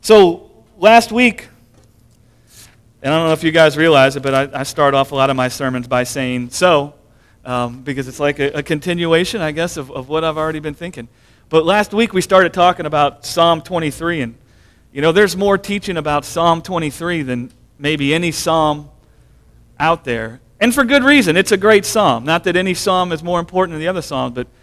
So last week, and I don't know if you guys realize it, but I start off a lot of my sermons by saying so, because it's like a continuation, I guess, of what I've already been thinking. But last week we started talking about Psalm 23, and there's more teaching about Psalm 23 than maybe any psalm out there. And for good reason. It's a great psalm. Not that any psalm is more important than the other psalms, but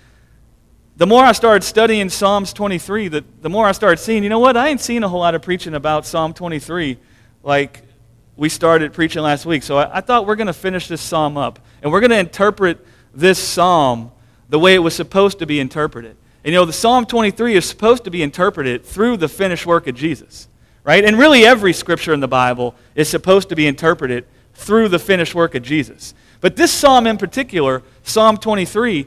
the more I started studying Psalms 23, the more I started seeing, I ain't seen a whole lot of preaching about Psalm 23 like we started preaching last week. So I thought we're going to finish this psalm up. And we're going to interpret this psalm the way it was supposed to be interpreted. And the Psalm 23 is supposed to be interpreted through the finished work of Jesus. Right? And really every scripture in the Bible is supposed to be interpreted through the finished work of Jesus. But this psalm in particular, Psalm 23,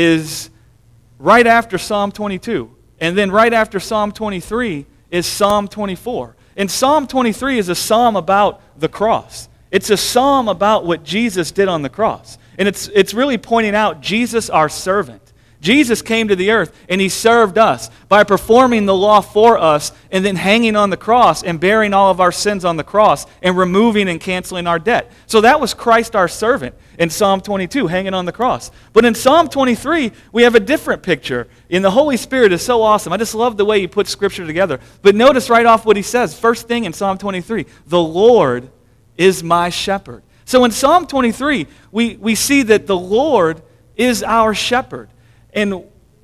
is right after Psalm 22. And then right after Psalm 23 is Psalm 24. And Psalm 23 is a psalm about the cross. It's a psalm about what Jesus did on the cross. And it's really pointing out Jesus, our servant. Jesus came to the earth and he served us by performing the law for us and then hanging on the cross and bearing all of our sins on the cross and removing and canceling our debt. So that was Christ our servant in Psalm 22, hanging on the cross. But in Psalm 23, we have a different picture. And the Holy Spirit is so awesome. I just love the way he puts Scripture together. But notice right off what he says. First thing in Psalm 23, the Lord is my shepherd. So in Psalm 23, we see that the Lord is our shepherd. And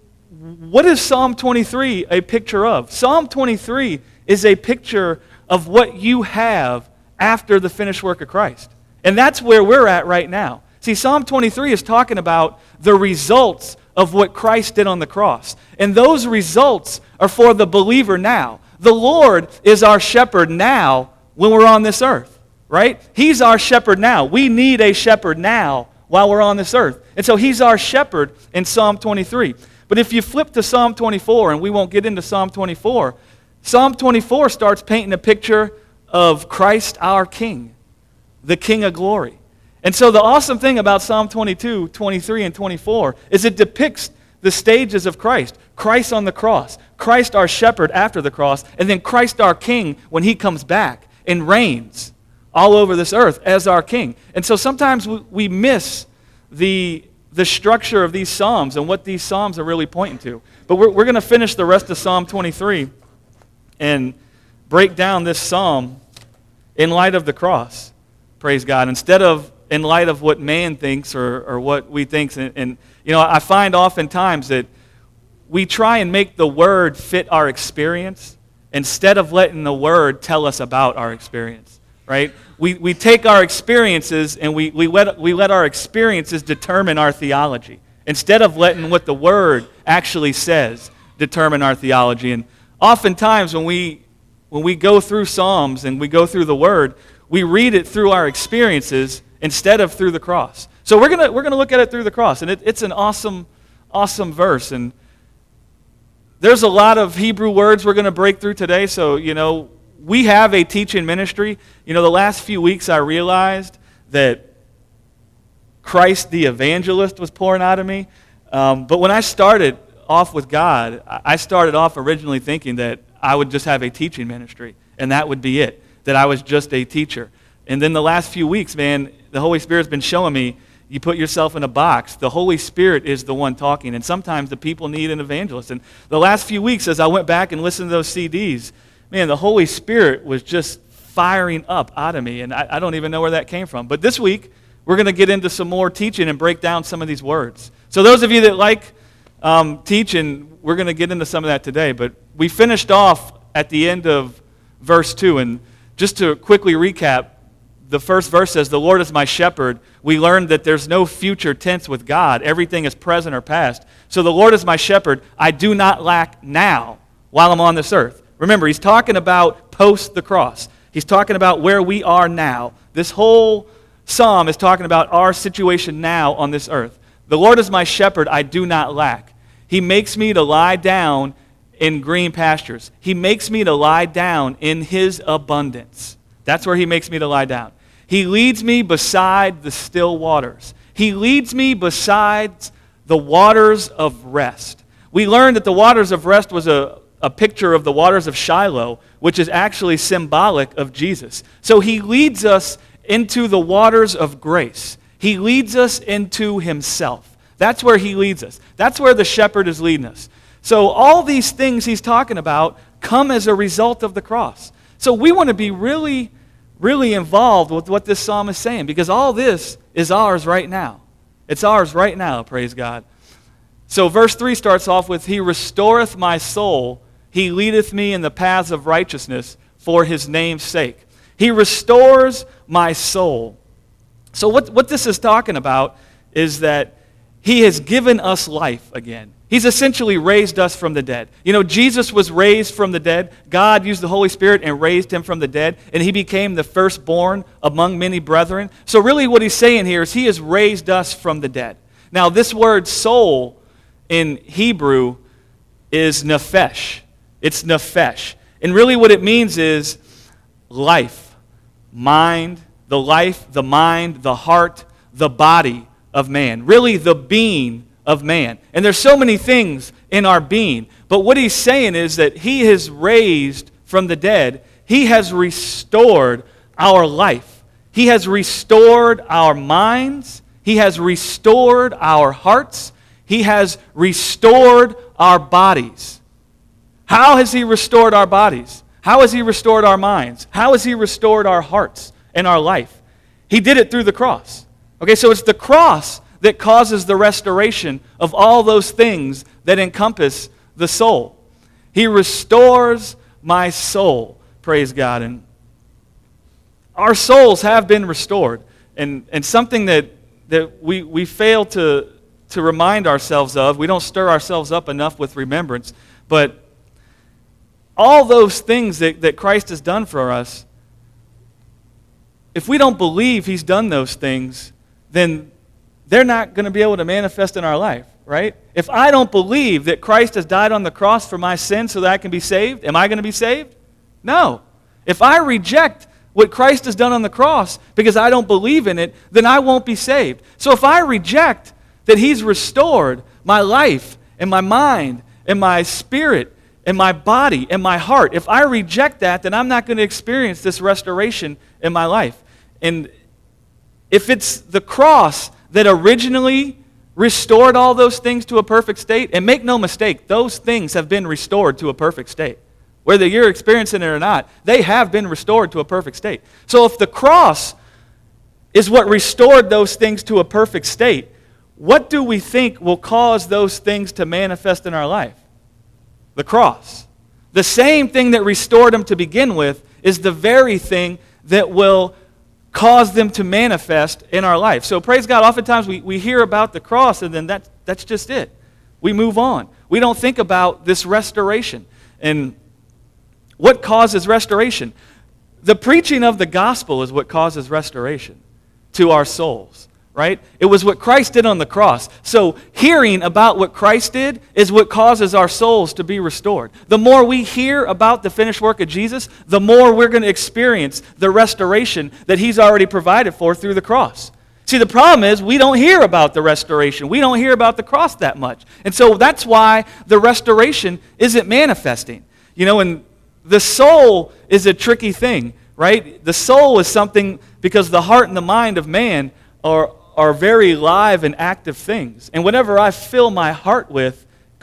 what is Psalm 23 a picture of? Psalm 23 is a picture of what you have after the finished work of Christ. And that's where we're at right now. See, Psalm 23 is talking about the results of what Christ did on the cross. And those results are for the believer now. The Lord is our shepherd now when we're on this earth, right? He's our shepherd now. We need a shepherd now while we're on this earth. And so he's our shepherd in Psalm 23. But if you flip to Psalm 24, and we won't get into Psalm 24, Psalm 24 starts painting a picture of Christ our King, the King of glory. And so the awesome thing about Psalm 22, 23, and 24 is it depicts the stages of Christ. Christ on the cross, Christ our shepherd after the cross, and then Christ our King when he comes back and reigns all over this earth as our King. And so sometimes we miss the structure of these Psalms and what these Psalms are really pointing to. But we're going to finish the rest of Psalm 23 and break down this Psalm in light of the cross. Praise God. Instead of in light of what man thinks or what we think. And I find oftentimes that we try and make the Word fit our experience instead of letting the Word tell us about our experience. Right? We take our experiences and we let our experiences determine our theology instead of letting what the Word actually says determine our theology. And oftentimes when we go through Psalms and we go through the Word, we read it through our experiences instead of through the cross. So we're gonna look at it through the cross, and it's an awesome verse. And there's a lot of Hebrew words we're gonna break through today. So we have a teaching ministry. The last few weeks I realized that Christ the evangelist was pouring out of me. But when I started off with God, I started off originally thinking that I would just have a teaching ministry, and that would be it, that I was just a teacher. And then the last few weeks, man, the Holy Spirit's been showing me, you put yourself in a box. The Holy Spirit is the one talking, and sometimes the people need an evangelist. And the last few weeks, as I went back and listened to those CDs, man, the Holy Spirit was just firing up out of me, and I don't even know where that came from. But this week, we're going to get into some more teaching and break down some of these words. So those of you that like teaching, we're going to get into some of that today. But we finished off at the end of verse 2, and just to quickly recap, the first verse says, "The Lord is my shepherd." We learned that there's no future tense with God. Everything is present or past. So the Lord is my shepherd. I do not lack now while I'm on this earth. Remember, he's talking about post the cross. He's talking about where we are now. This whole psalm is talking about our situation now on this earth. The Lord is my shepherd, I do not lack. He makes me to lie down in green pastures. He makes me to lie down in his abundance. That's where he makes me to lie down. He leads me beside the still waters. He leads me beside the waters of rest. We learned that the waters of rest was a a picture of the waters of Shiloh, which is actually symbolic of Jesus. So he leads us into the waters of grace. He leads us into himself. That's where he leads us. That's where the shepherd is leading us. So all these things he's talking about come as a result of the cross. So we want to be really, really involved with what this psalm is saying, because all this is ours right now. It's ours right now, praise God. So verse 3 starts off with, He restoreth my soul, He leadeth me in the paths of righteousness for His name's sake. He restores my soul. So what this is talking about is that He has given us life again. He's essentially raised us from the dead. You know, Jesus was raised from the dead. God used the Holy Spirit and raised him from the dead, and he became the firstborn among many brethren. So really what he's saying here is he has raised us from the dead. Now, this word soul in Hebrew is nephesh. It's nephesh. And really what it means is life, mind, the life, the mind, the heart, the body of man. Really the being of man. And there's so many things in our being. But what he's saying is that he has raised from the dead. He has restored our life. He has restored our minds. He has restored our hearts. He has restored our bodies. How has he restored our bodies? How has he restored our minds? How has he restored our hearts and our life? He did it through the cross. Okay, so it's the cross that causes the restoration of all those things that encompass the soul. He restores my soul, praise God. And our souls have been restored. And something that we fail to remind ourselves of, we don't stir ourselves up enough with remembrance, but all those things that Christ has done for us, if we don't believe he's done those things, then they're not going to be able to manifest in our life, right? If I don't believe that Christ has died on the cross for my sins so that I can be saved, am I going to be saved? No. If I reject what Christ has done on the cross because I don't believe in it, then I won't be saved. So if I reject that he's restored my life and my mind and my spirit and my body and my heart, if I reject that, then I'm not going to experience this restoration in my life. And if it's the cross that originally restored all those things to a perfect state, and make no mistake, those things have been restored to a perfect state. Whether you're experiencing it or not, they have been restored to a perfect state. So if the cross is what restored those things to a perfect state, what do we think will cause those things to manifest in our life? The cross. The same thing that restored them to begin with is the very thing that will cause them to manifest in our life. So praise God, oftentimes we hear about the cross and then that's just it. We move on. We don't think about this restoration. And what causes restoration? The preaching of the gospel is what causes restoration to our souls, right? It was what Christ did on the cross. So hearing about what Christ did is what causes our souls to be restored. The more we hear about the finished work of Jesus, the more we're going to experience the restoration that he's already provided for through the cross. See, the problem is we don't hear about the restoration. We don't hear about the cross that much. And so that's why the restoration isn't manifesting. You know, and the soul is a tricky thing, right? The soul is something, because the heart and the mind of man are very live and active things. And whatever I fill my heart with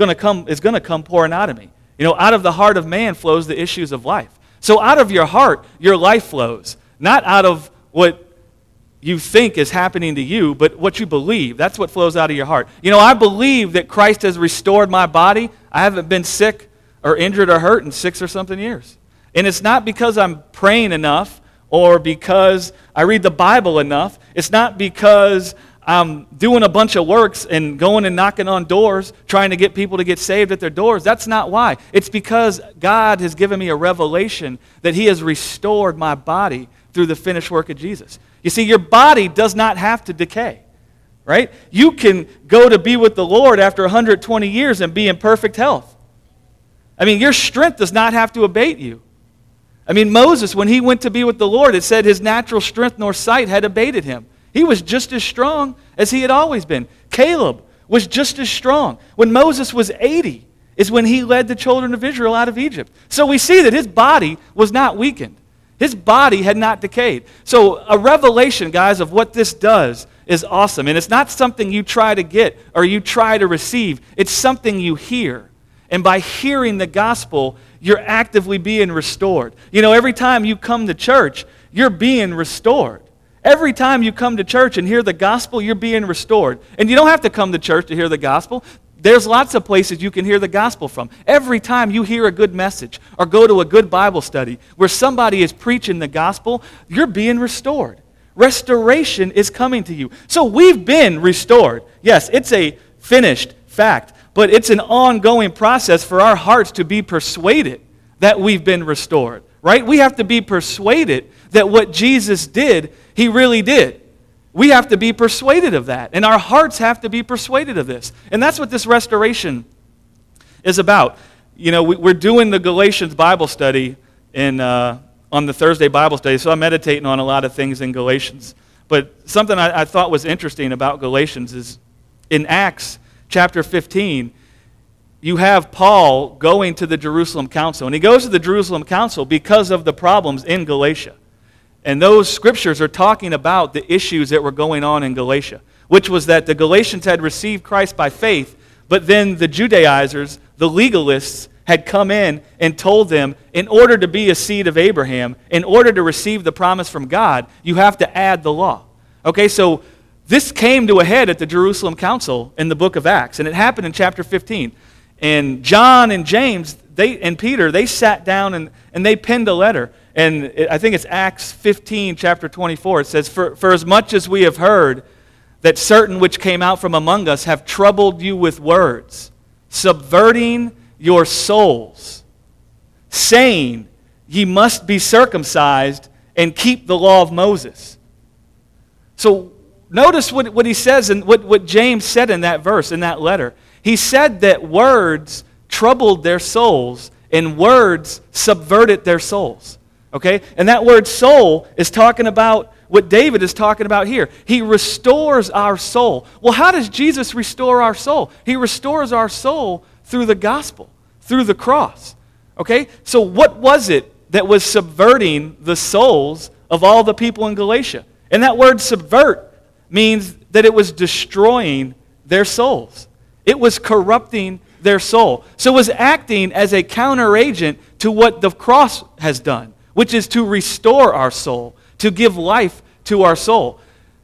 is going to come pouring out of me. You know, out of the heart of man flows the issues of life. So out of your heart, your life flows. Not out of what you think is happening to you, but what you believe. That's what flows out of your heart. You know, I believe that Christ has restored my body. I haven't been sick or injured or hurt in 6 or something years. And it's not because I'm praying enough or because I read the Bible enough. It's not because I'm doing a bunch of works and going and knocking on doors, trying to get people to get saved at their doors. That's not why. It's because God has given me a revelation that he has restored my body through the finished work of Jesus. You see, your body does not have to decay, right? You can go to be with the Lord after 120 years and be in perfect health. I mean, your strength does not have to abate you. I mean, Moses, when he went to be with the Lord, it said his natural strength nor sight had abated him. He was just as strong as he had always been. Caleb was just as strong. When Moses was 80, is when he led the children of Israel out of Egypt. So we see that his body was not weakened. His body had not decayed. So a revelation, guys, of what this does is awesome. And it's not something you try to get or you try to receive. It's something you hear. And by hearing the gospel, you're actively being restored. You know, every time you come to church, you're being restored. Every time you come to church and hear the gospel, you're being restored. And you don't have to come to church to hear the gospel. There's lots of places you can hear the gospel from. Every time you hear a good message or go to a good Bible study where somebody is preaching the gospel, you're being restored. Restoration is coming to you. So we've been restored. Yes, it's a finished fact, but it's an ongoing process for our hearts to be persuaded that we've been restored, right? We have to be persuaded that what Jesus did, he really did. We have to be persuaded of that, and our hearts have to be persuaded of this. And that's what this restoration is about. You know, we're doing the Galatians Bible study on the Thursday Bible study, so I'm meditating on a lot of things in Galatians. But something I thought was interesting about Galatians is in Acts chapter 15, you have Paul going to the Jerusalem Council. And he goes to the Jerusalem Council because of the problems in Galatia. And those scriptures are talking about the issues that were going on in Galatia, which was that the Galatians had received Christ by faith, but then the Judaizers, the legalists, had come in and told them, in order to be a seed of Abraham, in order to receive the promise from God, you have to add the law. Okay, so this came to a head at the Jerusalem Council in the book of Acts, and it happened in chapter 15. And John and James and Peter, they sat down and they penned a letter. And I think it's Acts 15, chapter 24. It says, For as much as we have heard that certain which came out from among us have troubled you with words, subverting your souls, saying, ye must be circumcised and keep the law of Moses. So notice what he says and what James said in that verse, in that letter. He said that words troubled their souls and words subverted their souls. Okay? And that word soul is talking about what David is talking about here. He restores our soul. Well, how does Jesus restore our soul? He restores our soul through the gospel, through the cross. Okay? So what was it that was subverting the souls of all the people in Galatia? And that word subvert means that it was destroying their souls. It was corrupting their soul. So it was acting as a counteragent to what the cross has done, which is to restore our soul, to give life to our soul.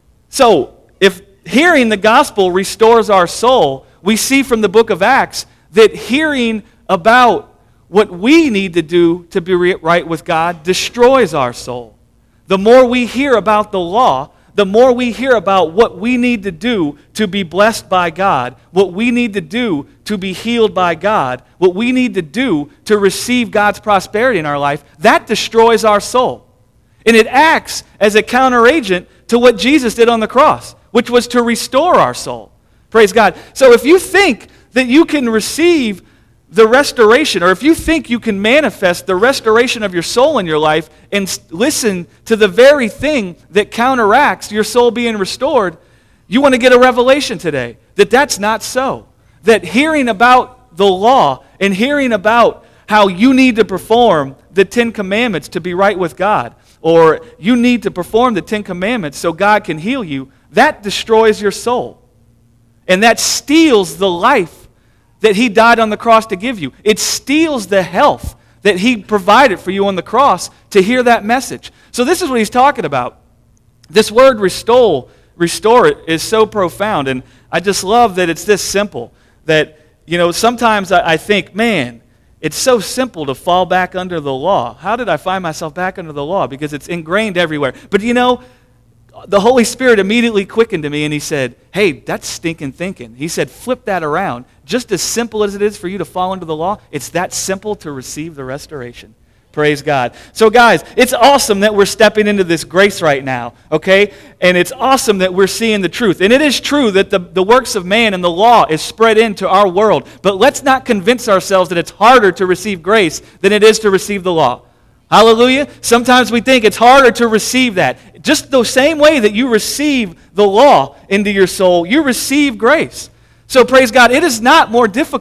So, if hearing the gospel restores our soul, we see from the book of Acts that hearing about what we need to do to be right with God destroys our soul. The more we hear about the law, the more we hear about what we need to do to be blessed by God, what we need to do to be healed by God, what we need to do to receive God's prosperity in our life, that destroys our soul. And it acts as a counteragent to what Jesus did on the cross, which was to restore our soul. Praise God. So if you think that you can receive the restoration, or if you think you can manifest the restoration of your soul in your life and listen to the very thing that counteracts your soul being restored, you want to get a revelation today that that's not so. That hearing about the law and hearing about how you need to perform the 10 Commandments to be right with God, or you need to perform the 10 Commandments so God can heal you, that destroys your soul. And that steals the life that He died on the cross to give you. It steals the health that He provided for you on the cross to hear that message. So this is what He's talking about. This word restore it, is so profound. And I just love that it's this simple. That, you know, sometimes I think, man, it's so simple to fall back under the law. How did I find myself back under the law? Because it's ingrained everywhere. But you know, the Holy Spirit immediately quickened to me and He said, hey, that's stinking thinking. He said, flip that around. Just as simple as it is for you to fall under the law, it's that simple to receive the restoration. Praise God. So guys, it's awesome that we're stepping into this grace right now, okay? And it's awesome that we're seeing the truth. And it is true that the works of man and the law is spread into our world. But let's not convince ourselves that it's harder to receive grace than it is to receive the law. Hallelujah. Sometimes we think it's harder to receive that. Just the same way that you receive the law into your soul, you receive grace. So praise God, it is not more difficult.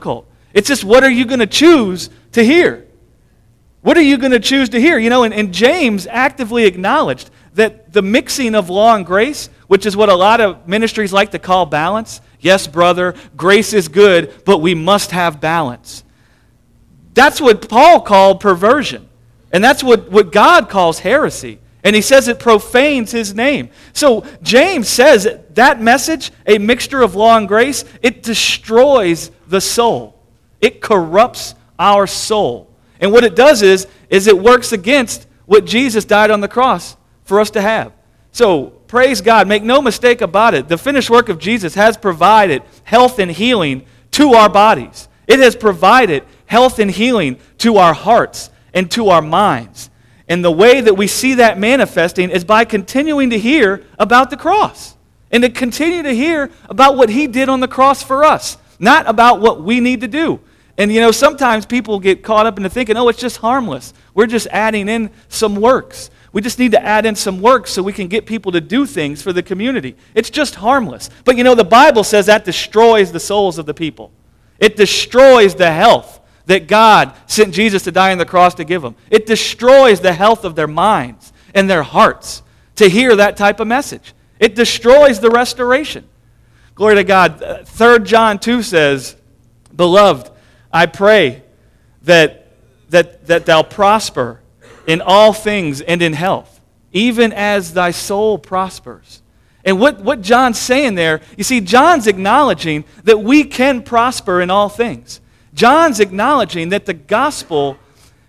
It's just, what are you going to choose to hear? What are you going to choose to hear? And James actively acknowledged that the mixing of law and grace, which is what a lot of ministries like to call balance. Yes, brother, grace is good, but we must have balance. That's what Paul called perversion. And that's what God calls heresy. And he says it profanes his name. So James says that message, a mixture of law and grace, it destroys the soul. It corrupts our soul. And what it does is it works against what Jesus died on the cross for us to have. So praise God. Make no mistake about it. The finished work of Jesus has provided health and healing to our bodies. It has provided health and healing to our hearts and to our minds. And the way that we see that manifesting is by continuing to hear about the cross. And to continue to hear about what he did on the cross for us. Not about what we need to do. And sometimes people get caught up into thinking, oh, it's just harmless. We're just adding in some works. We just need to add in some works so we can get people to do things for the community. It's just harmless. But the Bible says that destroys the souls of the people. It destroys the health that God sent Jesus to die on the cross to give them. It destroys the health of their minds and their hearts to hear that type of message. It destroys the restoration. Glory to God. 3 John 2 says, Beloved, I pray that thou prosper in all things and in health, even as thy soul prospers. And what John's saying there, you see, John's acknowledging that we can prosper in all things. John's acknowledging that the gospel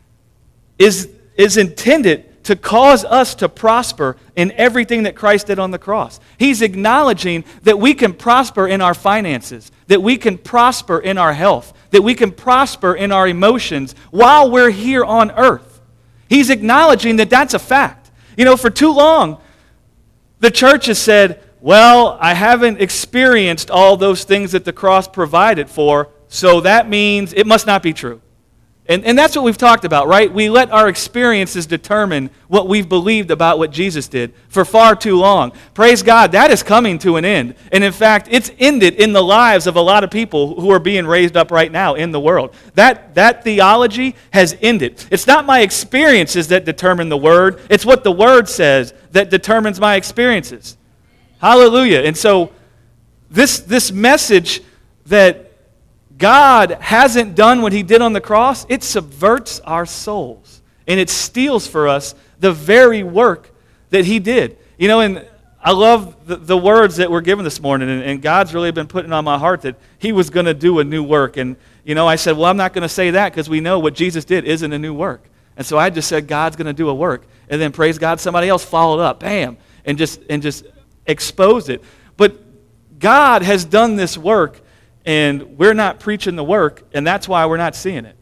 is intended to cause us to prosper in everything that Christ did on the cross. He's acknowledging that we can prosper in our finances, that we can prosper in our health, that we can prosper in our emotions while we're here on earth. He's acknowledging that that's a fact. For too long, the church has said, well, I haven't experienced all those things that the cross provided for, so that means it must not be true. And that's what we've talked about, right? We let our experiences determine what we've believed about what Jesus did for far too long. Praise God, that is coming to an end. And in fact, it's ended in the lives of a lot of people who are being raised up right now in the world. That theology has ended. It's not my experiences that determine the Word. It's what the Word says that determines my experiences. Hallelujah. And so this message that God hasn't done what he did on the cross, it subverts our souls. And it steals for us the very work that he did. And I love the words that were given this morning. And God's really been putting on my heart that he was going to do a new work. And, I said, well, I'm not going to say that because we know what Jesus did isn't a new work. And so I just said, God's going to do a work. And then, praise God, somebody else followed up, bam, and just exposed it. But God has done this work, and we're not preaching the work, and that's why we're not seeing it.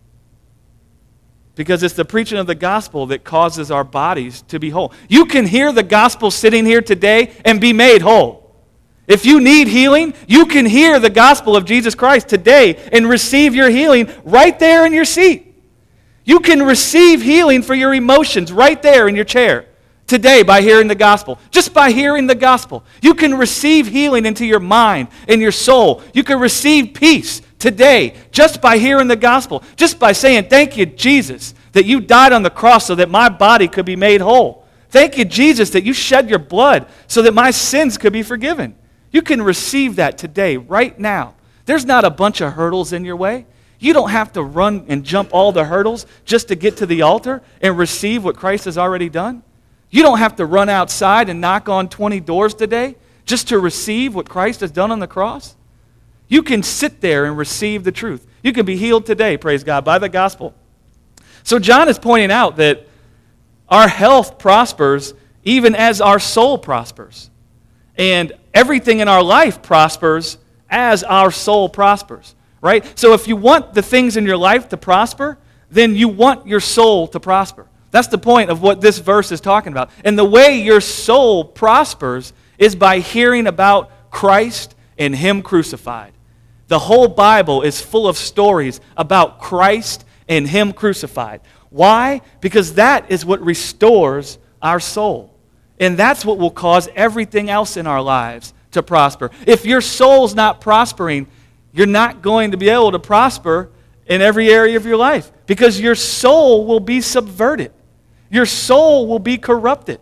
Because it's the preaching of the gospel that causes our bodies to be whole. You can hear the gospel sitting here today and be made whole. If you need healing, you can hear the gospel of Jesus Christ today and receive your healing right there in your seat. You can receive healing for your emotions right there in your chair today by hearing the gospel. Just by hearing the gospel. You can receive healing into your mind and your soul. You can receive peace today just by hearing the gospel. Just by saying, thank you, Jesus, that you died on the cross so that my body could be made whole. Thank you, Jesus, that you shed your blood so that my sins could be forgiven. You can receive that today, right now. There's not a bunch of hurdles in your way. You don't have to run and jump all the hurdles just to get to the altar and receive what Christ has already done. You don't have to run outside and knock on 20 doors today just to receive what Christ has done on the cross. You can sit there and receive the truth. You can be healed today, praise God, by the gospel. So John is pointing out that our health prospers even as our soul prospers. And everything in our life prospers as our soul prospers, right? So if you want the things in your life to prosper, then you want your soul to prosper. That's the point of what this verse is talking about. And the way your soul prospers is by hearing about Christ and him crucified. The whole Bible is full of stories about Christ and him crucified. Why? Because that is what restores our soul. And that's what will cause everything else in our lives to prosper. If your soul's not prospering, you're not going to be able to prosper in every area of your life because your soul will be subverted. Your soul will be corrupted.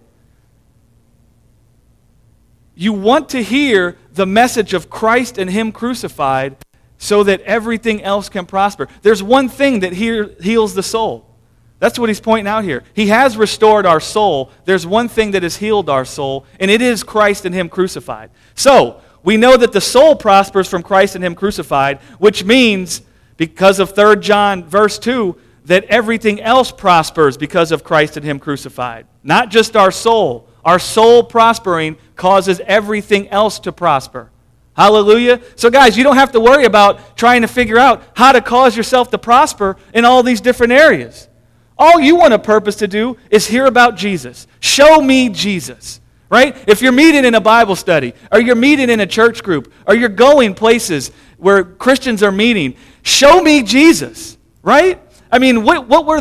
You want to hear the message of Christ and Him crucified so that everything else can prosper. There's one thing that heals the soul. That's what he's pointing out here. He has restored our soul. There's one thing that has healed our soul, and it is Christ and Him crucified. So, we know that the soul prospers from Christ and Him crucified, which means, because of 3 John verse 2, that everything else prospers because of Christ and Him crucified. Not just our soul. Our soul prospering causes everything else to prosper. Hallelujah. So guys, you don't have to worry about trying to figure out how to cause yourself to prosper in all these different areas. All you want a purpose to do is hear about Jesus. Show me Jesus. Right? If you're meeting in a Bible study, or you're meeting in a church group, or you're going places where Christians are meeting, show me Jesus. Right? I mean, what were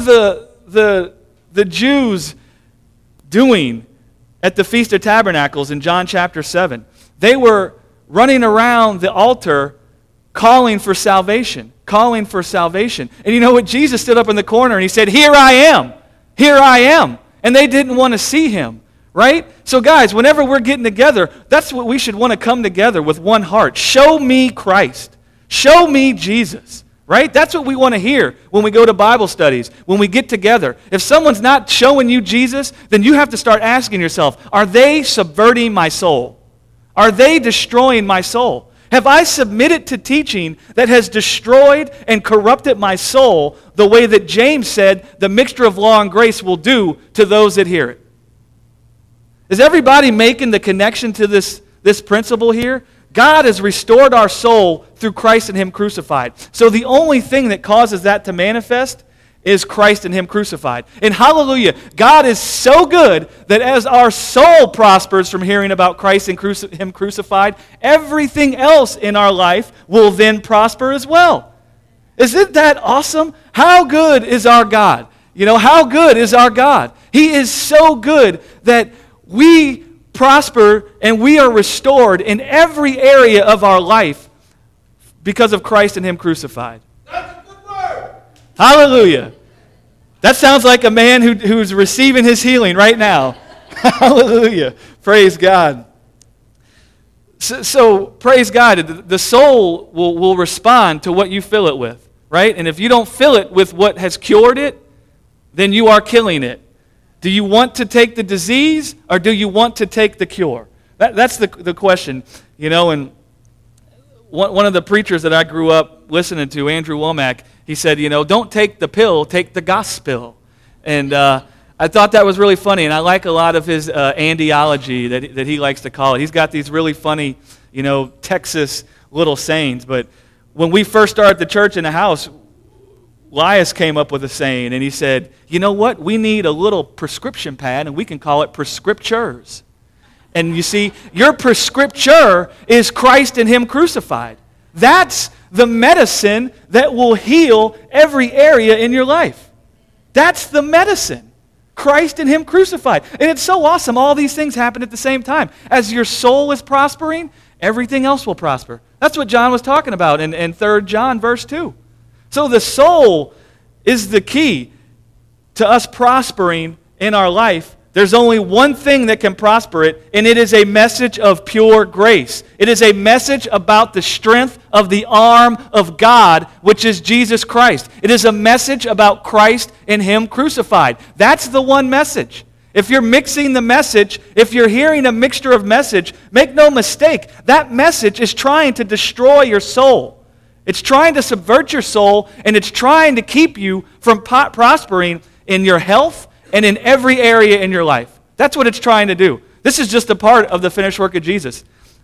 the Jews doing at the Feast of Tabernacles in John chapter 7? They were running around the altar calling for salvation. Calling for salvation. And you know what? Jesus stood up in the corner and He said, "Here I am. Here I am." And they didn't want to see Him. Right? So guys, whenever we're getting together, that's what we should want to come together with one heart. Show me Christ. Show me Jesus. Right? That's what we want to hear when we go to Bible studies, when we get together. If someone's not showing you Jesus, then you have to start asking yourself, are they subverting my soul? Are they destroying my soul? Have I submitted to teaching that has destroyed and corrupted my soul the way that James said the mixture of law and grace will do to those that hear it? Is everybody making the connection to this principle here? God has restored our soul through Christ and Him crucified. So the only thing that causes that to manifest is Christ and Him crucified. And hallelujah, God is so good that as our soul prospers from hearing about Christ and Him crucified, everything else in our life will then prosper as well. Isn't that awesome? How good is our God? You know, how good is our God? He is so good that we prosper and we are restored in every area of our life because of Christ and Him crucified. That's a good word. Hallelujah. That sounds like a man who's receiving his healing right now. Hallelujah. Praise God. So praise God. The soul will respond to what you fill it with, right? And if you don't fill it with what has cured it, then you are killing it. Do you want to take the disease or do you want to take the cure? That's the question. You know, and one of the preachers that I grew up listening to, Andrew Womack, he said, you know, don't take the pill, take the gospel. And I thought that was really funny, and I like a lot of his Andyology that he likes to call it. He's got these really funny, you know, Texas little sayings. But when we first started the church in the house, Elias came up with a saying, and he said, you know what? We need a little prescription pad, and we can call it prescriptures. And you see, your prescripture is Christ and Him crucified. That's the medicine that will heal every area in your life. That's the medicine. Christ and Him crucified. And it's so awesome. All these things happen at the same time. As your soul is prospering, everything else will prosper. That's what John was talking about in 3 John verse 2. So the soul is the key to us prospering in our life. There's only one thing that can prosper it, and it is a message of pure grace. It is a message about the strength of the arm of God, which is Jesus Christ. It is a message about Christ and Him crucified. That's the one message. If you're mixing the message, if you're hearing a mixture of message, make no mistake, that message is trying to destroy your soul. It's trying to subvert your soul, and it's trying to keep you from prospering in your health and in every area in your life. That's what it's trying to do. This is just a part of the finished work of Jesus.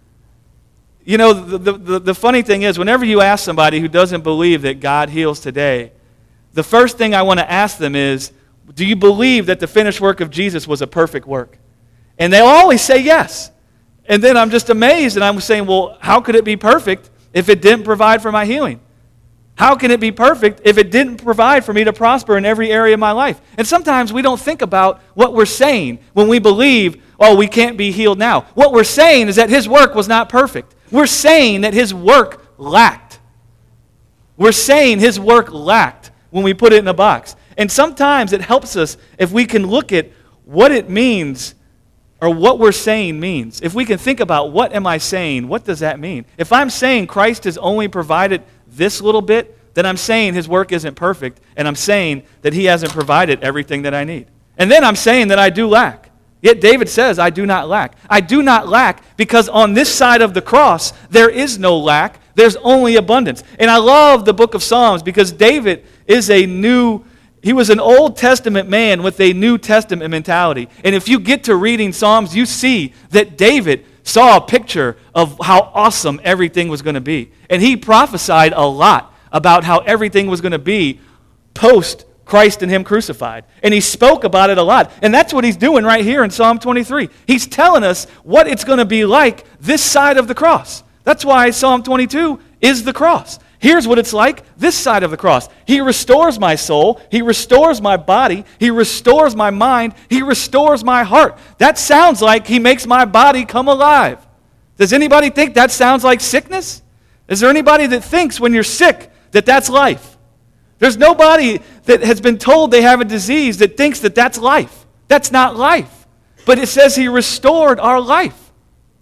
You know, the funny thing is, whenever you ask somebody who doesn't believe that God heals today, the first thing I want to ask them is, do you believe that the finished work of Jesus was a perfect work? And they'll always say yes. And then I'm just amazed, and I'm saying, well, how could it be perfect if it didn't provide for my healing? How can it be perfect if it didn't provide for me to prosper in every area of my life? And sometimes we don't think about what we're saying when we believe, oh, we can't be healed now. What we're saying is that His work was not perfect. We're saying that His work lacked. We're saying his work lacked when we put it in a box. And sometimes it helps us if we can look at what it means or what we're saying means. If we can think about, what am I saying? What does that mean? If I'm saying Christ has only provided this little bit, then I'm saying his work isn't perfect, and I'm saying that he hasn't provided everything that I need. And then I'm saying that I do lack. Yet David says, I do not lack. I do not lack because on this side of the cross, there is no lack. There's only abundance. And I love the book of Psalms because David is he was an Old Testament man with a New Testament mentality. And if you get to reading Psalms, you see that David saw a picture of how awesome everything was going to be. And he prophesied a lot about how everything was going to be post Christ and him crucified. And he spoke about it a lot. And that's what he's doing right here in Psalm 23. He's telling us what it's going to be like this side of the cross. That's why Psalm 22 is the cross. Here's what it's like this side of the cross. He restores my soul. He restores my body. He restores my mind. He restores my heart. That sounds like he makes my body come alive. Does anybody think that sounds like sickness? Is there anybody that thinks when you're sick that that's life? There's nobody that has been told they have a disease that thinks that that's life. That's not life. But it says he restored our life.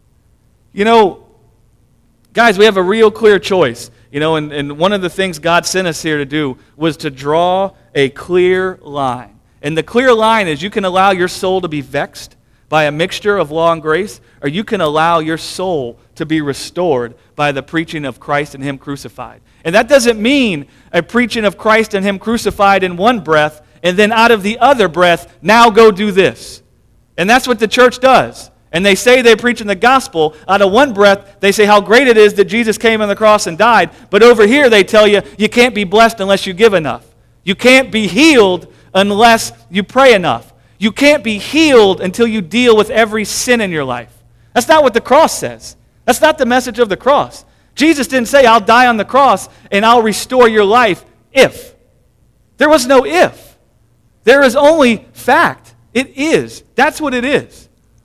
You know, guys, we have a real clear choice. You know, and one of the things God sent us here to do was to draw a clear line. And the clear line is you can allow your soul to be vexed by a mixture of law and grace, or you can allow your soul to be restored by the preaching of Christ and him crucified. And that doesn't mean a preaching of Christ and him crucified in one breath, and then out of the other breath, now go do this. And that's what the church does. And they say they're preaching the gospel. Out of one breath, they say how great it is that Jesus came on the cross and died. But over here, they tell you, you can't be blessed unless you give enough. You can't be healed unless you pray enough. You can't be healed until you deal with every sin in your life. That's not what the cross says. That's not the message of the cross. Jesus didn't say, I'll die on the cross and I'll restore your life if. There was no if. There is only fact. It is. That's what it is.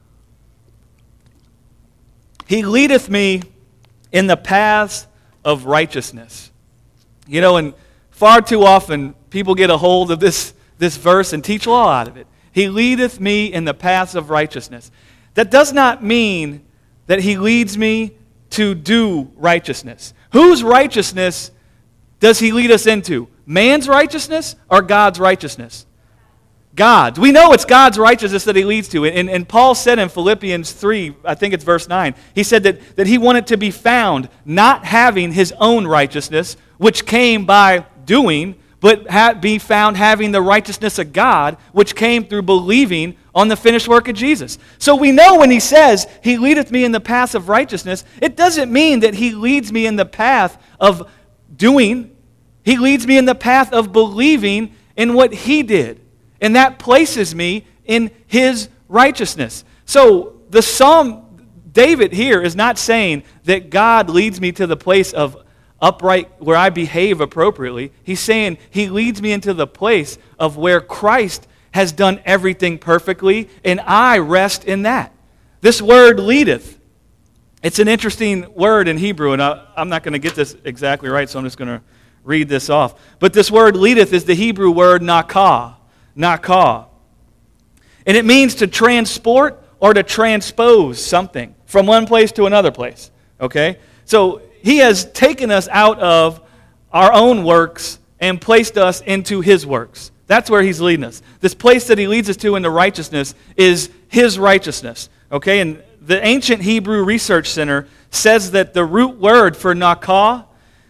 He leadeth me in the paths of righteousness. You know, and far too often people get a hold of this verse and teach law out of it. He leadeth me in the paths of righteousness. That does not mean that he leads me to do righteousness. Whose righteousness does he lead us into? Man's righteousness or God's righteousness? God's. We know it's God's righteousness that he leads to. And Paul said in Philippians 3, I think it's verse 9, he said that he wanted to be found not having his own righteousness, which came by doing, but be found having the righteousness of God, which came through believing on the finished work of Jesus. So we know when he says, he leadeth me in the path of righteousness, it doesn't mean that he leads me in the path of doing. He leads me in the path of believing in what he did. And that places me in his righteousness. So the Psalm, David here is not saying that God leads me to the place of upright, where I behave appropriately. He's saying he leads me into the place of where Christ has done everything perfectly, and I rest in that. This word leadeth, it's an interesting word in Hebrew, and I'm not going to get this exactly right, so I'm just going to read this off. But this word leadeth is the Hebrew word nakah. Nakah. And it means to transport or to transpose something from one place to another place. Okay? So he has taken us out of our own works and placed us into his works. That's where he's leading us. This place that he leads us to into righteousness is his righteousness. Okay? And the Ancient Hebrew Research Center says that the root word for nakah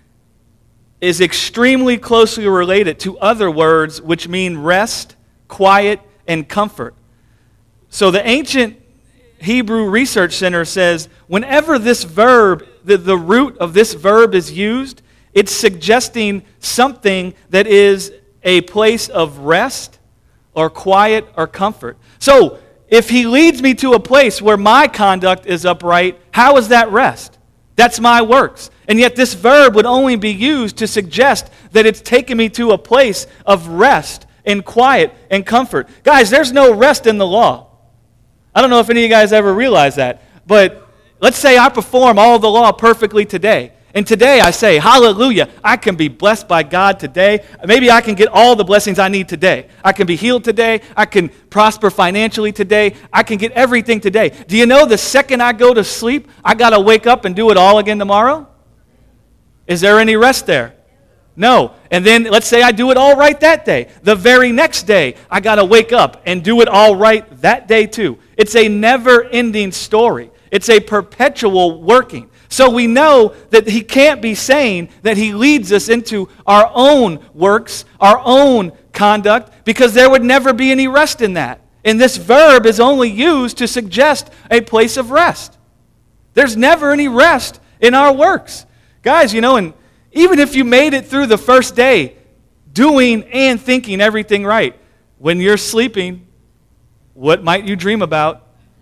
is extremely closely related to other words which mean rest, quiet, and comfort. So the Ancient Hebrew Research Center says whenever this verb, the root of this verb is used, it's suggesting something that is a place of rest or quiet or comfort. So if he leads me to a place where my conduct is upright, how is that rest? That's my works. And yet this verb would only be used to suggest that it's taken me to a place of rest and quiet and comfort. Guys, there's no rest in the law. I don't know if any of you guys ever realize that, but let's say I perform all the law perfectly today, And today I say, hallelujah, I can be blessed by God today. Maybe I can get all the blessings I need today. I can be healed today. I can prosper financially today. I can get everything today. Do you know the second I go to sleep, I got to wake up and do it all again tomorrow? Is there any rest there? No. And then let's say I do it all right that day. The very next day, I got to wake up and do it all right that day too. It's a never-ending story. It's a perpetual working. So we know that he can't be saying that he leads us into our own works, our own conduct, because there would never be any rest in that. And this verb is only used to suggest a place of rest. There's never any rest in our works. Guys, and even if you made it through the first day doing and thinking everything right, when you're sleeping, what might you dream about?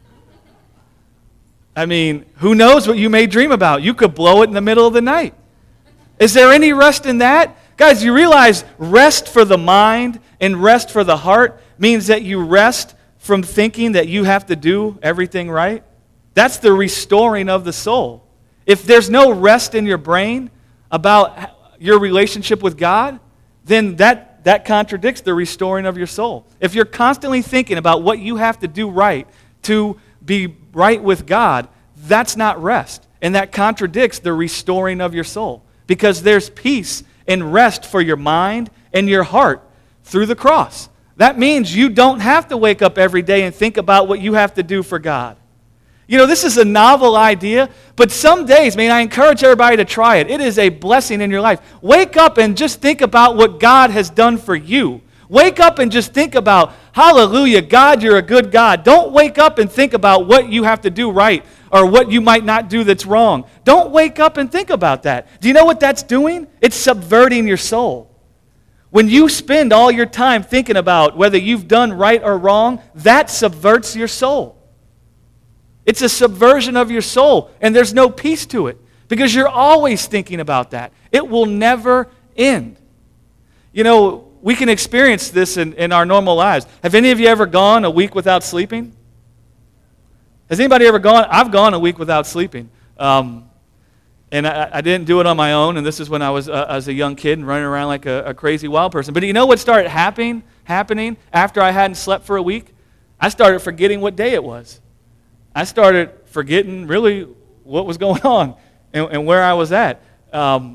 I mean, who knows what you may dream about? You could blow it in the middle of the night. Is there any rest in that? Guys, you realize rest for the mind and rest for the heart means that you rest from thinking that you have to do everything right? That's the restoring of the soul. If there's no rest in your brain about your relationship with God, then that contradicts the restoring of your soul. If you're constantly thinking about what you have to do right to be right with God, that's not rest. And that contradicts the restoring of your soul. Because there's peace and rest for your mind and your heart through the cross. That means you don't have to wake up every day and think about what you have to do for God. This is a novel idea, but some days, I encourage everybody to try it. It is a blessing in your life. Wake up and just think about what God has done for you. Wake up and just think about, hallelujah, God, you're a good God. Don't wake up and think about what you have to do right or what you might not do that's wrong. Don't wake up and think about that. Do you know what that's doing? It's subverting your soul. When you spend all your time thinking about whether you've done right or wrong, that subverts your soul. It's a subversion of your soul, and there's no peace to it because you're always thinking about that. It will never end. We can experience this in our normal lives. Have any of you ever gone a week without sleeping? Has anybody ever gone? I've gone a week without sleeping. And I didn't do it on my own, and this is when I was a young kid and running around like a crazy wild person. But you know what started happening after I hadn't slept for a week? I started forgetting what day it was. I started forgetting really what was going on and where I was at. And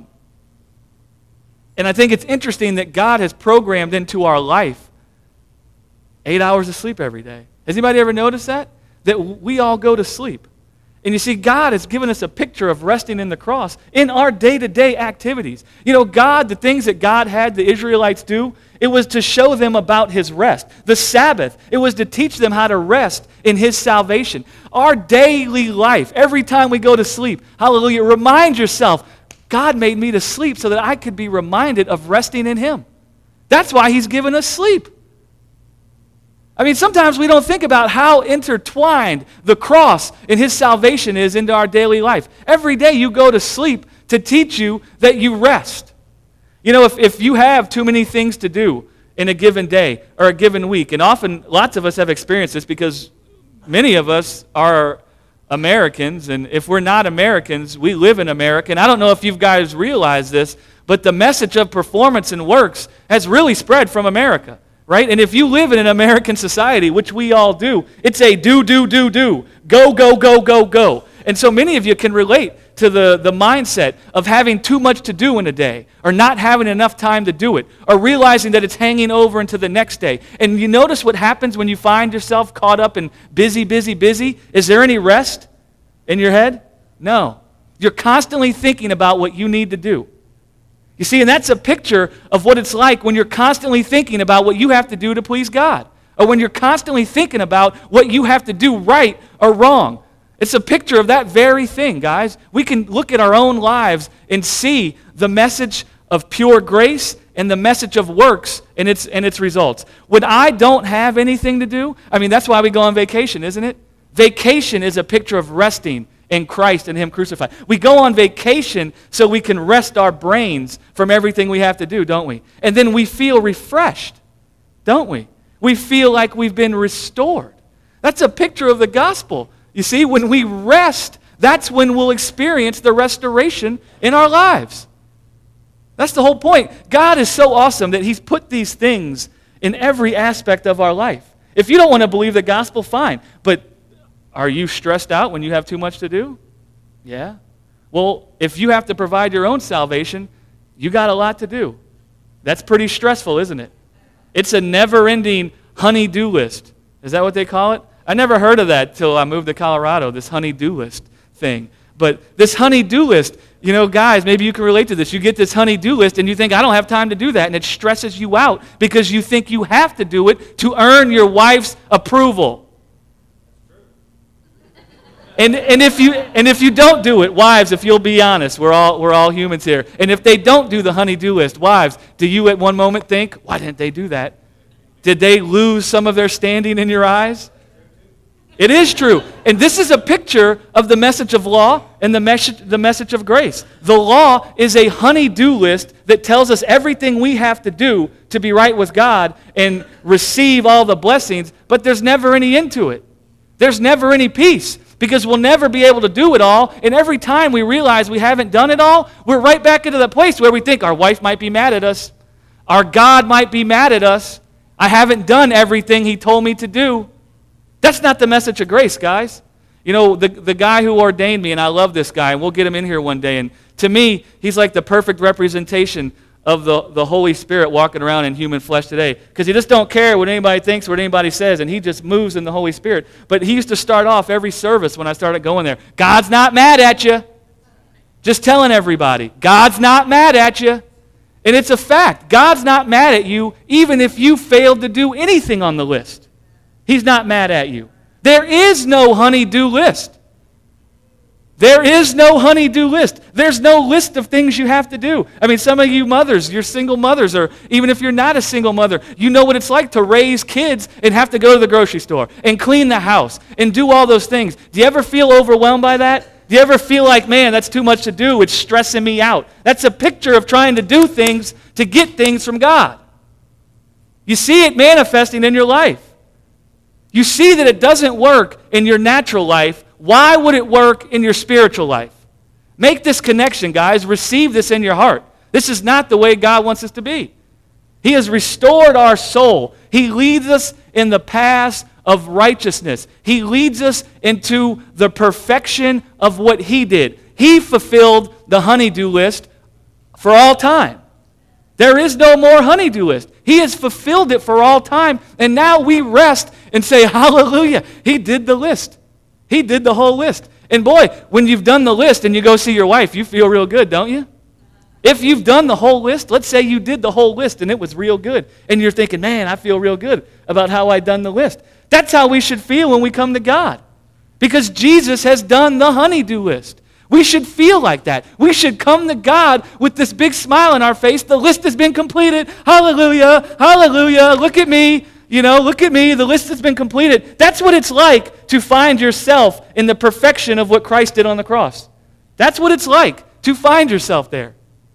I think it's interesting that God has programmed into our life 8 hours of sleep every day. Has anybody ever noticed that? That we all go to sleep. And you see, God has given us a picture of resting in the cross in our day-to-day activities. God, the things that God had the Israelites do, it was to show them about His rest. The Sabbath, it was to teach them how to rest in His salvation. Our daily life, every time we go to sleep, hallelujah, remind yourself, God made me to sleep so that I could be reminded of resting in Him. That's why He's given us sleep. Sometimes we don't think about how intertwined the cross and His salvation is into our daily life. Every day you go to sleep to teach you that you rest. If you have too many things to do in a given day or a given week, and often lots of us have experienced this because many of us are Americans, and if we're not Americans, we live in America. And I don't know if you guys realize this, but the message of performance and works has really spread from America. Right? And if you live in an American society, which we all do, it's a do. Go. And so many of you can relate to the mindset of having too much to do in a day, or not having enough time to do it, or realizing that it's hanging over into the next day. And you notice what happens when you find yourself caught up in busy. Is there any rest in your head? No. You're constantly thinking about what you need to do. You see, and that's a picture of what it's like when you're constantly thinking about what you have to do to please God, or when you're constantly thinking about what you have to do right or wrong. It's a picture of that very thing, guys. We can look at our own lives and see the message of pure grace and the message of works and its results. When I don't have anything to do, that's why we go on vacation, isn't it? Vacation is a picture of resting in Christ and Him crucified. We go on vacation so we can rest our brains from everything we have to do, don't we? And then we feel refreshed, don't we? We feel like we've been restored. That's a picture of the gospel. You see, when we rest, that's when we'll experience the restoration in our lives. That's the whole point. God is so awesome that he's put these things in every aspect of our life. If you don't want to believe the gospel, fine. But are you stressed out when you have too much to do? Yeah. Well, if you have to provide your own salvation, you got a lot to do. That's pretty stressful, isn't it? It's a never-ending honey-do list. Is that what they call it? I never heard of that till I moved to Colorado, this honey-do list thing. But this honey-do list, you know, guys, maybe you can relate to this. You get this honey-do list and you think, I don't have time to do that. And it stresses you out because you think you have to do it to earn your wife's approval. And if you don't do it, wives, if you'll be honest, we're all humans here. And if they don't do the honey-do list, wives, do you at one moment think, why didn't they do that? Did they lose some of their standing in your eyes? It is true. And this is a picture of the message of law and the message of grace. The law is a honey-do list that tells us everything we have to do to be right with God and receive all the blessings, but there's never any end to it. There's never any peace because we'll never be able to do it all. And every time we realize we haven't done it all, we're right back into the place where we think our wife might be mad at us. Our God might be mad at us. I haven't done everything he told me to do. That's not the message of grace, guys. You know, the guy who ordained me, and I love this guy, and we'll get him in here one day, and to me, he's like the perfect representation of the Holy Spirit walking around in human flesh today, because he just don't care what anybody thinks, what anybody says, and he just moves in the Holy Spirit. But he used to start off every service when I started going there, God's not mad at you. Just telling everybody, God's not mad at you. And it's a fact. God's not mad at you even if you failed to do anything on the list. He's not mad at you. There is no honey-do list. There is no honey-do list. There's no list of things you have to do. I mean, some of you mothers, you're single mothers, or even if you're not a single mother, you know what it's like to raise kids and have to go to the grocery store and clean the house and do all those things. Do you ever feel overwhelmed by that? Do you ever feel like, man, that's too much to do, it's stressing me out? That's a picture of trying to do things to get things from God. You see it manifesting in your life. You see that it doesn't work in your natural life. Why would it work in your spiritual life? Make this connection, guys. Receive this in your heart. This is not the way God wants us to be. He has restored our soul. He leads us in the paths of righteousness. He leads us into the perfection of what He did. He fulfilled the honey-do list for all time. There is no more honey-do list. He has fulfilled it for all time, and now we rest and say, hallelujah, He did the list. He did the whole list. And boy, when you've done the list and you go see your wife, you feel real good, don't you? If you've done the whole list, let's say you did the whole list and it was real good, and you're thinking, man, I feel real good about how I done the list. That's how we should feel when we come to God, because Jesus has done the honey-do list. We should feel like that. We should come to God with this big smile on our face. The list has been completed. Hallelujah, hallelujah. Look at me. Look at me. The list has been completed. That's what it's like to find yourself in the perfection of what Christ did on the cross. That's what it's like to find yourself there.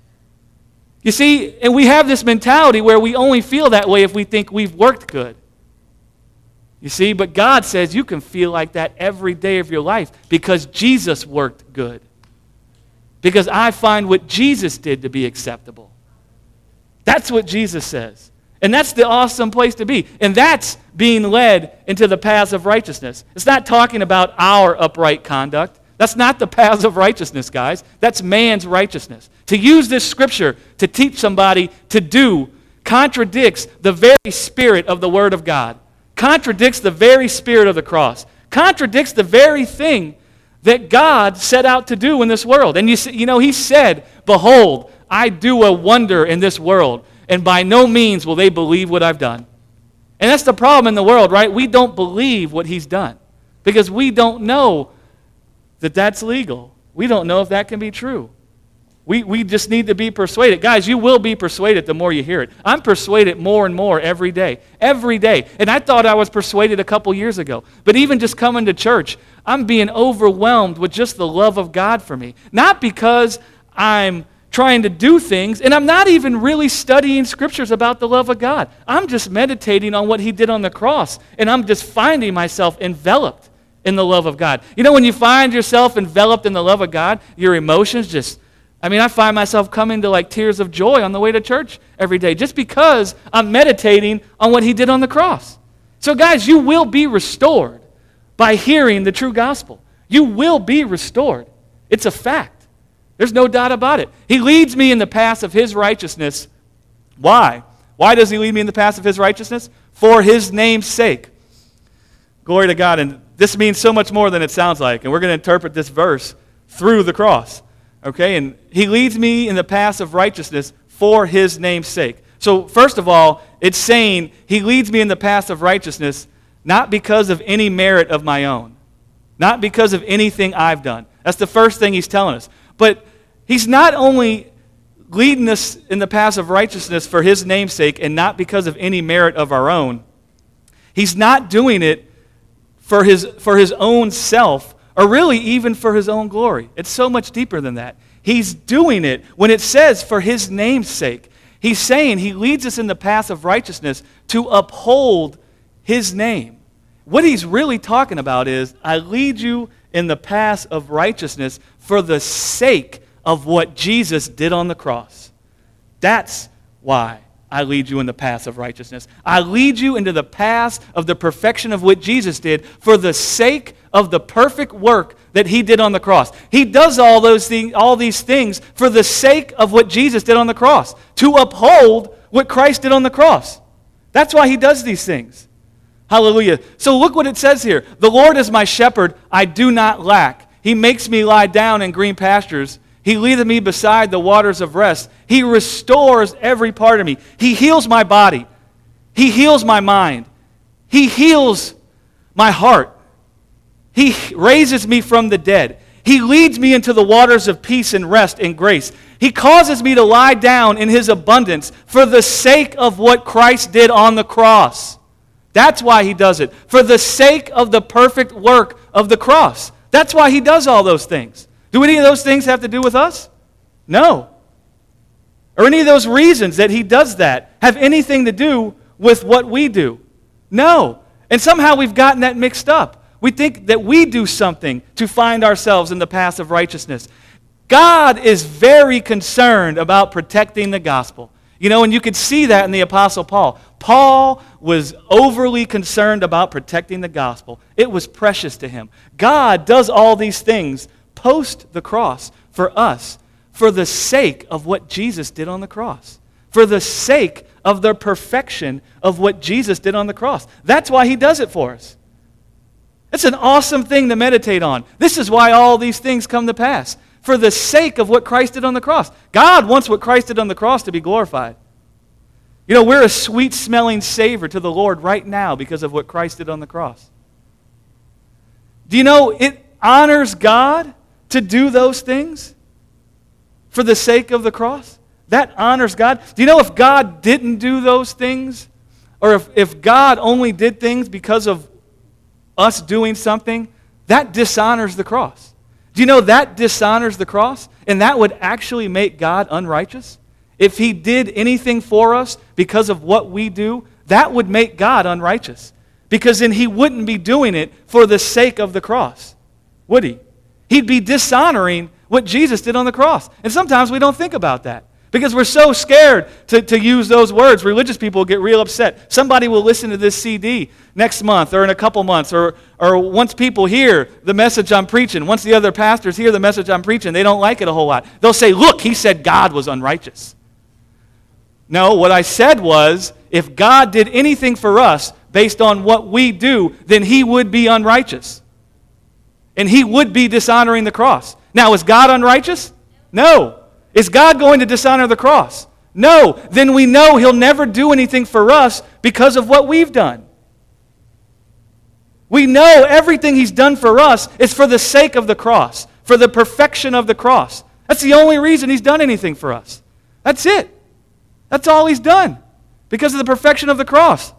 You see, and we have this mentality where we only feel that way if we think we've worked good. You see, but God says you can feel like that every day of your life because Jesus worked good. Because I find what Jesus did to be acceptable. That's what Jesus says. And that's the awesome place to be. And that's being led into the paths of righteousness. It's not talking about our upright conduct. That's not the paths of righteousness, guys. That's man's righteousness. To use this scripture to teach somebody to do contradicts the very spirit of the Word of God. Contradicts the very spirit of the cross. Contradicts the very thing that God set out to do in this world. And He said, behold, I do a wonder in this world, and by no means will they believe what I've done. And that's the problem in the world, right? We don't believe what He's done because we don't know that that's legal. We don't know if that can be true. We just need to be persuaded. Guys, you will be persuaded the more you hear it. I'm persuaded more and more every day. Every day. And I thought I was persuaded a couple years ago. But even just coming to church, I'm being overwhelmed with just the love of God for me. Not because I'm trying to do things, and I'm not even really studying scriptures about the love of God. I'm just meditating on what He did on the cross, and I'm just finding myself enveloped in the love of God. You know, when you find yourself enveloped in the love of God, your emotions just, I find myself coming to like tears of joy on the way to church every day just because I'm meditating on what he did on the cross. So guys, you will be restored by hearing the true gospel. You will be restored. It's a fact. There's no doubt about it. He leads me in the path of his righteousness. Why? Why does he lead me in the path of his righteousness? For his name's sake. Glory to God. And this means so much more than it sounds like. And we're going to interpret this verse through the cross. Okay? And he leads me in the path of righteousness for his name's sake. So first of all, it's saying he leads me in the path of righteousness not because of any merit of my own. Not because of anything I've done. That's the first thing he's telling us. But he's not only leading us in the path of righteousness for his name's sake and not because of any merit of our own. He's not doing it for his own self or really even for his own glory. It's so much deeper than that. He's doing it when it says for his name's sake. He's saying he leads us in the path of righteousness to uphold his name. What he's really talking about is, I lead you in the path of righteousness for the sake of what Jesus did on the cross. That's why I lead you in the path of righteousness. I lead you into the path of the perfection of what Jesus did for the sake of the perfect work that he did on the cross. He does all these things for the sake of what Jesus did on the cross, to uphold what Christ did on the cross. That's why he does these things. Hallelujah. So look what it says here. The Lord is my shepherd, I do not lack. He makes me lie down in green pastures. He leadeth me beside the waters of rest. He restores every part of me. He heals my body. He heals my mind. He heals my heart. He raises me from the dead. He leads me into the waters of peace and rest and grace. He causes me to lie down in his abundance for the sake of what Christ did on the cross. That's why he does it. For the sake of the perfect work of the cross. That's why he does all those things. Do any of those things have to do with us? No. Or any of those reasons that he does that have anything to do with what we do? No. And somehow we've gotten that mixed up. We think that we do something to find ourselves in the path of righteousness. God is very concerned about protecting the gospel. You know, and you could see that in the Apostle Paul. Paul was overly concerned about protecting the gospel. It was precious to him. God does all these things post the cross for us, for the sake of what Jesus did on the cross, for the sake of the perfection of what Jesus did on the cross. That's why he does it for us. It's an awesome thing to meditate on. This is why all these things come to pass, for the sake of what Christ did on the cross. God wants what Christ did on the cross to be glorified. You know, we're a sweet-smelling savor to the Lord right now because of what Christ did on the cross. Do you know it honors God to do those things for the sake of the cross? That honors God. Do you know if God didn't do those things, or if God only did things because of us doing something, that dishonors the cross. Do you know that dishonors the cross? And that would actually make God unrighteous? If he did anything for us because of what we do, that would make God unrighteous. Because then he wouldn't be doing it for the sake of the cross, would he? He'd be dishonoring what Jesus did on the cross. And sometimes we don't think about that because we're so scared to use those words. Religious people will get real upset. Somebody will listen to this CD next month or in a couple months, or once people hear the message I'm preaching, once the other pastors hear the message I'm preaching, they don't like it a whole lot. They'll say, look, he said God was unrighteous. No, what I said was, if God did anything for us based on what we do, then he would be unrighteous. And he would be dishonoring the cross. Now, is God unrighteous? No. Is God going to dishonor the cross? No. Then we know he'll never do anything for us because of what we've done. We know everything he's done for us is for the sake of the cross, for the perfection of the cross. That's the only reason he's done anything for us. That's it. That's all he's done, because of the perfection of the cross.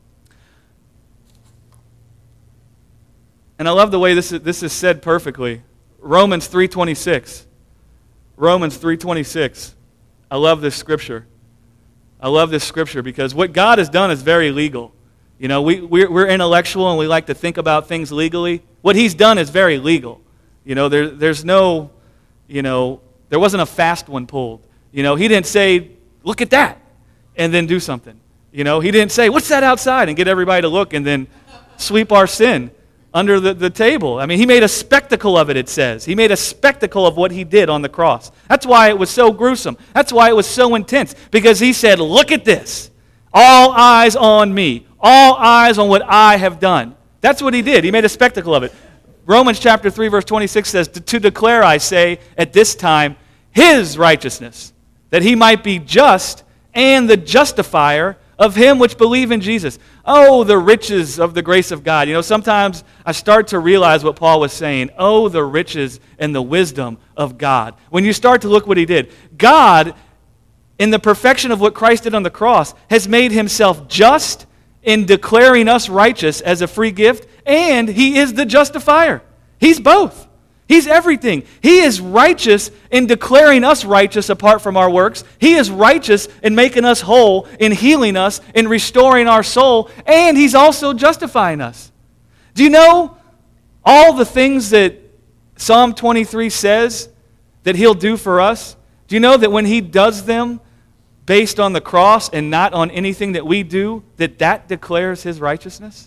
And I love the way this is said perfectly. Romans 3:26. Romans 3:26. I love this scripture. I love this scripture because what God has done is very legal. You know, we're intellectual and we like to think about things legally. What he's done is very legal. There's no, there wasn't a fast one pulled. He didn't say, look at that, and then do something. He didn't say, what's that outside, and get everybody to look and then sweep our sin under the table. I mean, he made a spectacle of it, it says. He made a spectacle of what he did on the cross. That's why it was so gruesome. That's why it was so intense, because he said, look at this. All eyes on me. All eyes on what I have done. That's what he did. He made a spectacle of it. Romans chapter 3, verse 26 says, to declare, I say, at this time, his righteousness, that he might be just and the justifier of him which believe in Jesus. Oh, the riches of the grace of God. Sometimes I start to realize what Paul was saying. Oh, the riches and the wisdom of God. When you start to look what he did. God, in the perfection of what Christ did on the cross, has made himself just in declaring us righteous as a free gift, and he is the justifier. He's both. He's everything. He is righteous in declaring us righteous apart from our works. He is righteous in making us whole, in healing us, in restoring our soul, and he's also justifying us. Do you know all the things that Psalm 23 says that he'll do for us? Do you know that when he does them based on the cross and not on anything that we do, that declares his righteousness?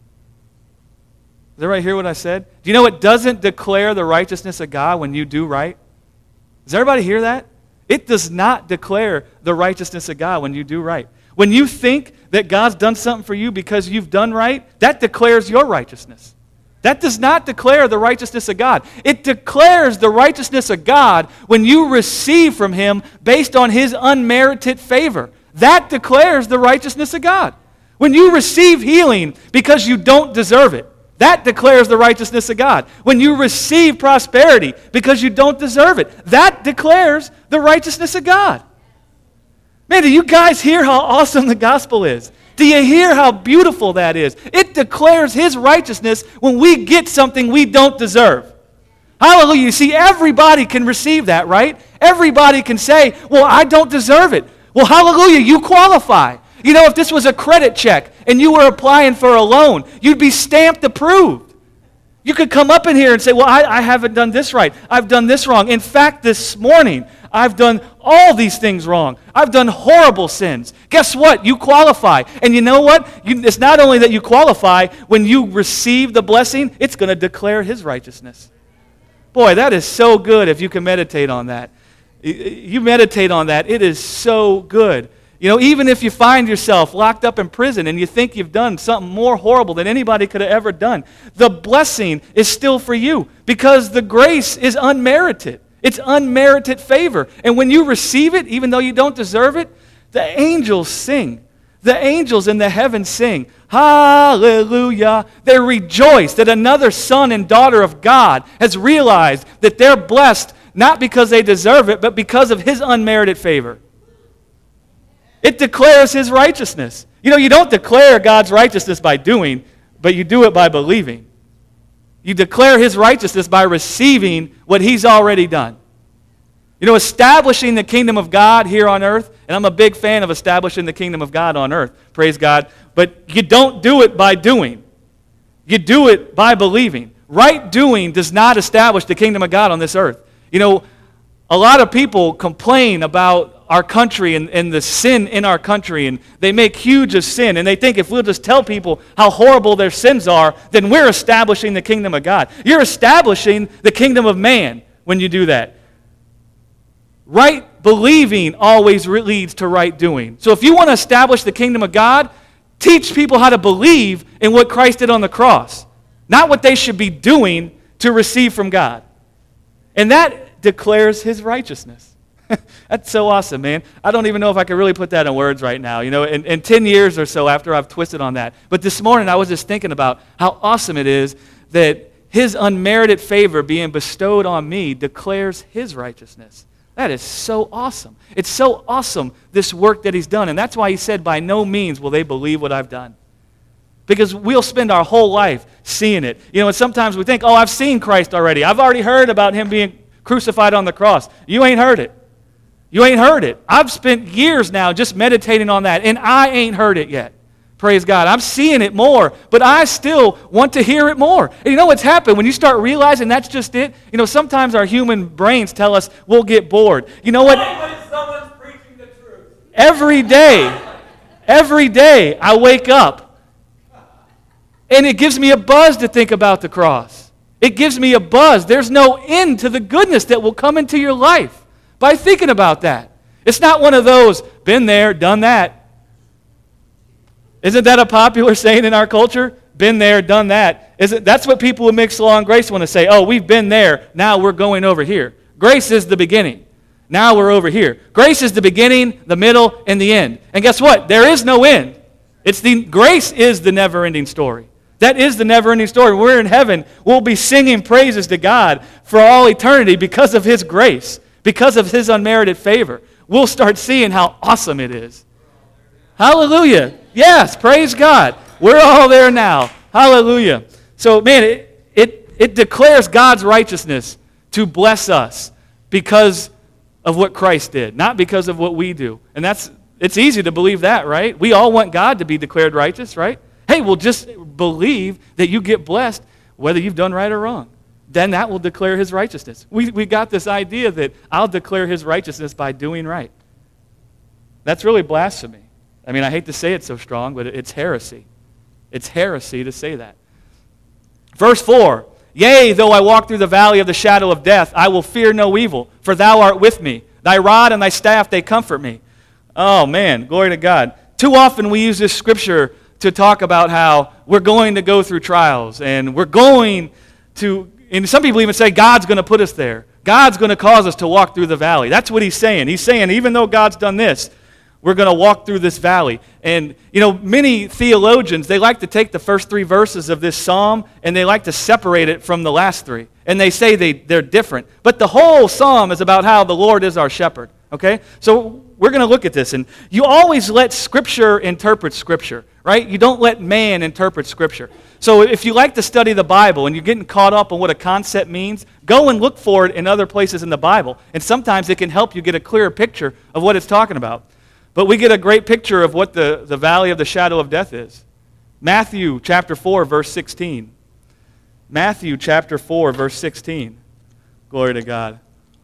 Does everybody hear what I said? Do you know it doesn't declare the righteousness of God when you do right? Does everybody hear that? It does not declare the righteousness of God when you do right. When you think that God's done something for you because you've done right, that declares your righteousness. That does not declare the righteousness of God. It declares the righteousness of God when you receive from him based on his unmerited favor. That declares the righteousness of God. When you receive healing because you don't deserve it, that declares the righteousness of God. When you receive prosperity because you don't deserve it, that declares the righteousness of God. Man, do you guys hear how awesome the gospel is? Do you hear how beautiful that is? It declares his righteousness when we get something we don't deserve. Hallelujah. You see, everybody can receive that, right? Everybody can say, well, I don't deserve it. Well, hallelujah, you qualify. If this was a credit check and you were applying for a loan, you'd be stamped approved. You could come up in here and say, well, I haven't done this right. I've done this wrong. In fact, this morning, I've done all these things wrong. I've done horrible sins. Guess what? You qualify. And you know what? It's not only that you qualify, when you receive the blessing, it's going to declare his righteousness. Boy, that is so good if you can meditate on that. You meditate on that. It is so good. Even if you find yourself locked up in prison and you think you've done something more horrible than anybody could have ever done, the blessing is still for you because the grace is unmerited. It's unmerited favor. And when you receive it, even though you don't deserve it, the angels sing. The angels in the heavens sing, hallelujah. They rejoice that another son and daughter of God has realized that they're blessed not because they deserve it, but because of his unmerited favor. It declares his righteousness. You don't declare God's righteousness by doing, but you do it by believing. You declare his righteousness by receiving what he's already done. Establishing the kingdom of God here on earth, and I'm a big fan of establishing the kingdom of God on earth, praise God, but you don't do it by doing. You do it by believing. Right doing does not establish the kingdom of God on this earth. A lot of people complain about our country and the sin in our country, and they make huge of sin, and they think if we'll just tell people how horrible their sins are, then we're establishing the kingdom of God. You're establishing the kingdom of man when you do that. Right believing always leads to right doing. So if you want to establish the kingdom of God, teach people how to believe in what Christ did on the cross, not what they should be doing to receive from God. And that declares his righteousness. That's so awesome, man. I don't even know if I can really put that in words right now, in 10 years or so after I've twisted on that. But this morning I was just thinking about how awesome it is that his unmerited favor being bestowed on me declares his righteousness. That is so awesome. It's so awesome, this work that he's done. And that's why he said, by no means will they believe what I've done. Because we'll spend our whole life seeing it. And sometimes we think, oh, I've seen Christ already. I've already heard about him being crucified on the cross. You ain't heard it. You ain't heard it. I've spent years now just meditating on that, and I ain't heard it yet. Praise God. I'm seeing it more, but I still want to hear it more. And you know what's happened when you start realizing that's just it? You know, sometimes our human brains tell us we'll get bored. You know what? Someone's preaching the truth. Every day I wake up and it gives me a buzz to think about the cross. It gives me a buzz. There's no end to the goodness that will come into your life by thinking about that. It's not one of those, been there, done that. Isn't that a popular saying in our culture? Been there, done that. That's what people who mix law and grace want to say. Oh, we've been there, now we're going over here. Grace is the beginning. Now we're over here. Grace is the beginning, the middle, and the end. And guess what? There is no end. Grace is the never-ending story. That is the never-ending story. When we're in heaven, we'll be singing praises to God for all eternity because of His grace, because of His unmerited favor. We'll start seeing how awesome it is. Hallelujah. Yes, praise God. We're all there now. Hallelujah. So, man, it declares God's righteousness to bless us because of what Christ did, not because of what we do. And it's easy to believe that, right? We all want God to be declared righteous, right? Hey, well, just believe that you get blessed whether you've done right or wrong. Then that will declare His righteousness. We got this idea that I'll declare His righteousness by doing right. That's really blasphemy. I mean, I hate to say it so strong, but it's heresy. It's heresy to say that. Verse 4, Yea, though I walk through the valley of the shadow of death, I will fear no evil, for Thou art with me. Thy rod and Thy staff, they comfort me. Oh, man, glory to God. Too often we use this scripture to talk about how we're going to go through trials, and we're going to, and some people even say God's going to put us there. God's going to cause us to walk through the valley. That's what He's saying. He's saying, even though God's done this, we're going to walk through this valley. And, you know, many theologians, they like to take the first 3 verses of this psalm and they like to separate it from the last 3. And they say they're different. But the whole psalm is about how the Lord is our shepherd. Okay? So we're going to look at this. And you always let Scripture interpret Scripture, right? You don't let man interpret Scripture. So if you like to study the Bible and you're getting caught up on what a concept means, go and look for it in other places in the Bible. And sometimes it can help you get a clearer picture of what it's talking about. But we get a great picture of what the valley of the shadow of death is. Matthew chapter 4, verse 16. Matthew chapter 4, verse 16. Glory to God.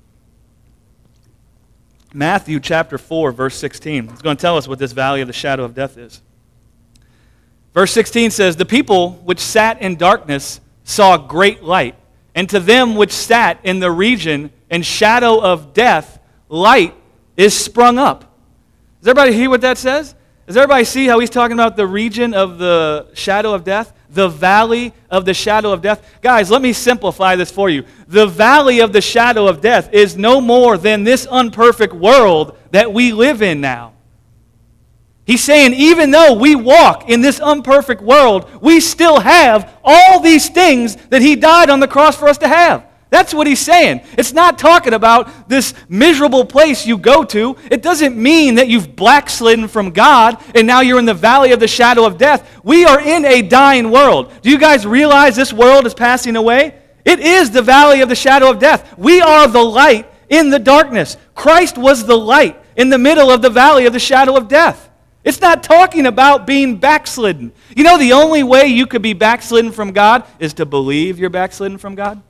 Matthew chapter 4, verse 16. It's going to tell us what this valley of the shadow of death is. Verse 16 says, The people which sat in darkness saw great light, and to them which sat in the region and shadow of death, light is sprung up. Does everybody hear what that says? Does everybody see how he's talking about the region of the shadow of death? The valley of the shadow of death? Guys, let me simplify this for you. The valley of the shadow of death is no more than this unperfect world that we live in now. He's saying even though we walk in this imperfect world, we still have all these things that He died on the cross for us to have. That's what He's saying. It's not talking about this miserable place you go to. It doesn't mean that you've backslidden from God and now you're in the valley of the shadow of death. We are in a dying world. Do you guys realize this world is passing away? It is the valley of the shadow of death. We are the light in the darkness. Christ was the light in the middle of the valley of the shadow of death. It's not talking about being backslidden. You know the only way you could be backslidden from God is to believe you're backslidden from God?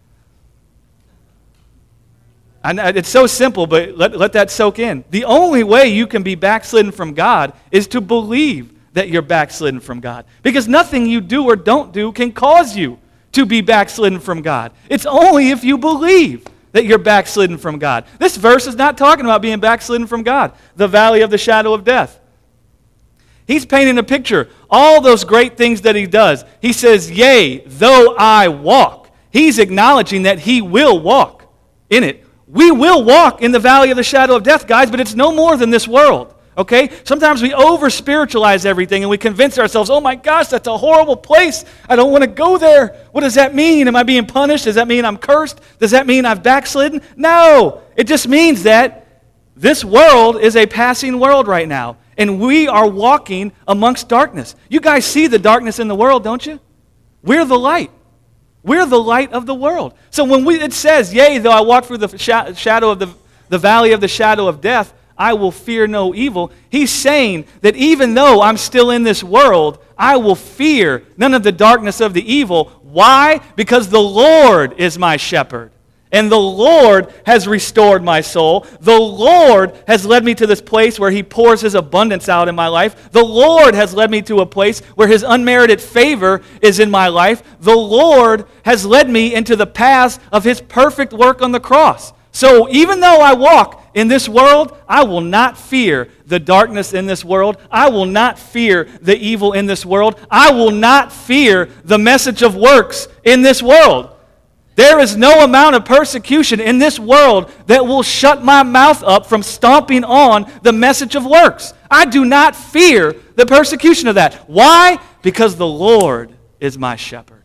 And it's so simple, but let that soak in. The only way you can be backslidden from God is to believe that you're backslidden from God. Because nothing you do or don't do can cause you to be backslidden from God. It's only if you believe that you're backslidden from God. This verse is not talking about being backslidden from God. The valley of the shadow of death. He's painting a picture. All those great things that He does. He says, Yea, though I walk. He's acknowledging that He will walk in it. We will walk in the valley of the shadow of death, guys, but it's no more than this world, okay? Sometimes we over-spiritualize everything and we convince ourselves, oh my gosh, that's a horrible place. I don't want to go there. What does that mean? Am I being punished? Does that mean I'm cursed? Does that mean I've backslidden? No. It just means that this world is a passing world right now, and we are walking amongst darkness. You guys see the darkness in the world, don't you? We're the light. We're the light of the world. So when it says, Yea, though I walk through the shadow of the valley of the shadow of death, I will fear no evil. He's saying that even though I'm still in this world, I will fear none of the darkness of the evil. Why? Because the Lord is my shepherd. And the Lord has restored my soul. The Lord has led me to this place where He pours His abundance out in my life. The Lord has led me to a place where His unmerited favor is in my life. The Lord has led me into the paths of His perfect work on the cross. So even though I walk in this world, I will not fear the darkness in this world. I will not fear the evil in this world. I will not fear the message of works in this world. There is no amount of persecution in this world that will shut my mouth up from stomping on the message of works. I do not fear the persecution of that. Why? Because the Lord is my shepherd.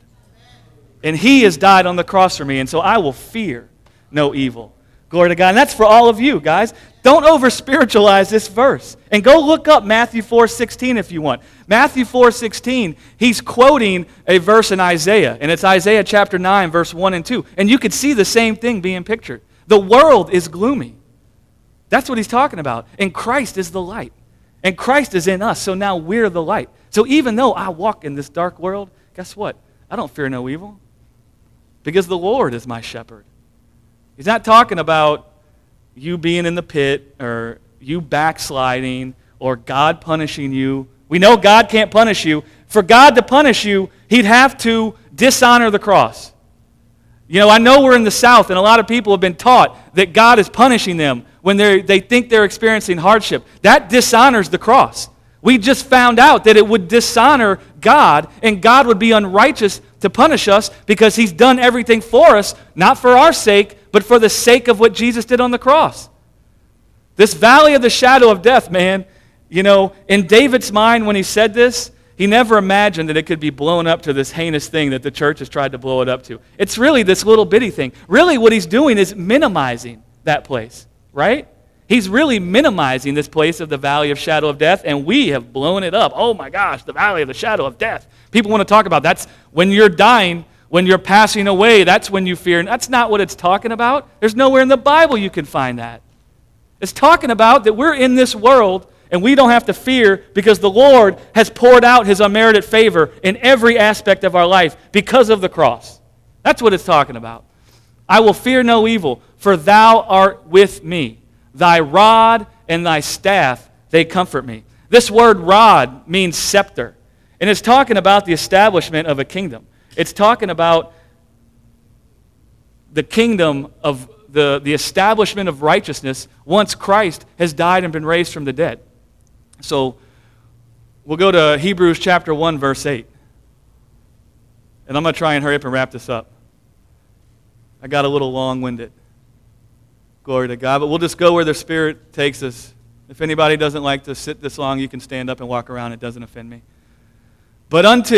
And He has died on the cross for me, and so I will fear no evil. Glory to God. And that's for all of you, guys. Don't over-spiritualize this verse. And go look up Matthew 4:16 if you want. Matthew 4:16, he's quoting a verse in Isaiah. And it's Isaiah chapter 9, verse 1 and 2. And you could see the same thing being pictured. The world is gloomy. That's what he's talking about. And Christ is the light. And Christ is in us, so now we're the light. So even though I walk in this dark world, guess what? I don't fear no evil. Because the Lord is my shepherd. He's not talking about you being in the pit or you backsliding or God punishing you. We know God can't punish you. For God to punish you, He'd have to dishonor the cross. You know, I know we're in the South, and a lot of people have been taught that God is punishing them when they think they're experiencing hardship. That dishonors the cross. We just found out that it would dishonor God, and God would be unrighteous to punish us because He's done everything for us, not for our sake, but for the sake of what Jesus did on the cross. This valley of the shadow of death, man, you know, in David's mind when he said this, he never imagined that it could be blown up to this heinous thing that the church has tried to blow it up to. It's really this little bitty thing. Really what he's doing is minimizing that place, right? He's really minimizing this place of the valley of shadow of death, and we have blown it up. Oh my gosh, the valley of the shadow of death. People want to talk about that's when you're dying, when you're passing away, that's when you fear. And that's not what it's talking about. There's nowhere in the Bible you can find that. It's talking about that we're in this world and we don't have to fear because the Lord has poured out His unmerited favor in every aspect of our life because of the cross. That's what it's talking about. I will fear no evil, for Thou art with me. Thy rod and Thy staff, they comfort me. This word rod means scepter. And it's talking about the establishment of a kingdom. It's talking about the kingdom of the establishment of righteousness once Christ has died and been raised from the dead. So we'll go to Hebrews chapter 1, verse 8. And I'm going to try and hurry up and wrap this up. I got a little long-winded. Glory to God. But we'll just go where the Spirit takes us. If anybody doesn't like to sit this long, you can stand up and walk around. It doesn't offend me. But unto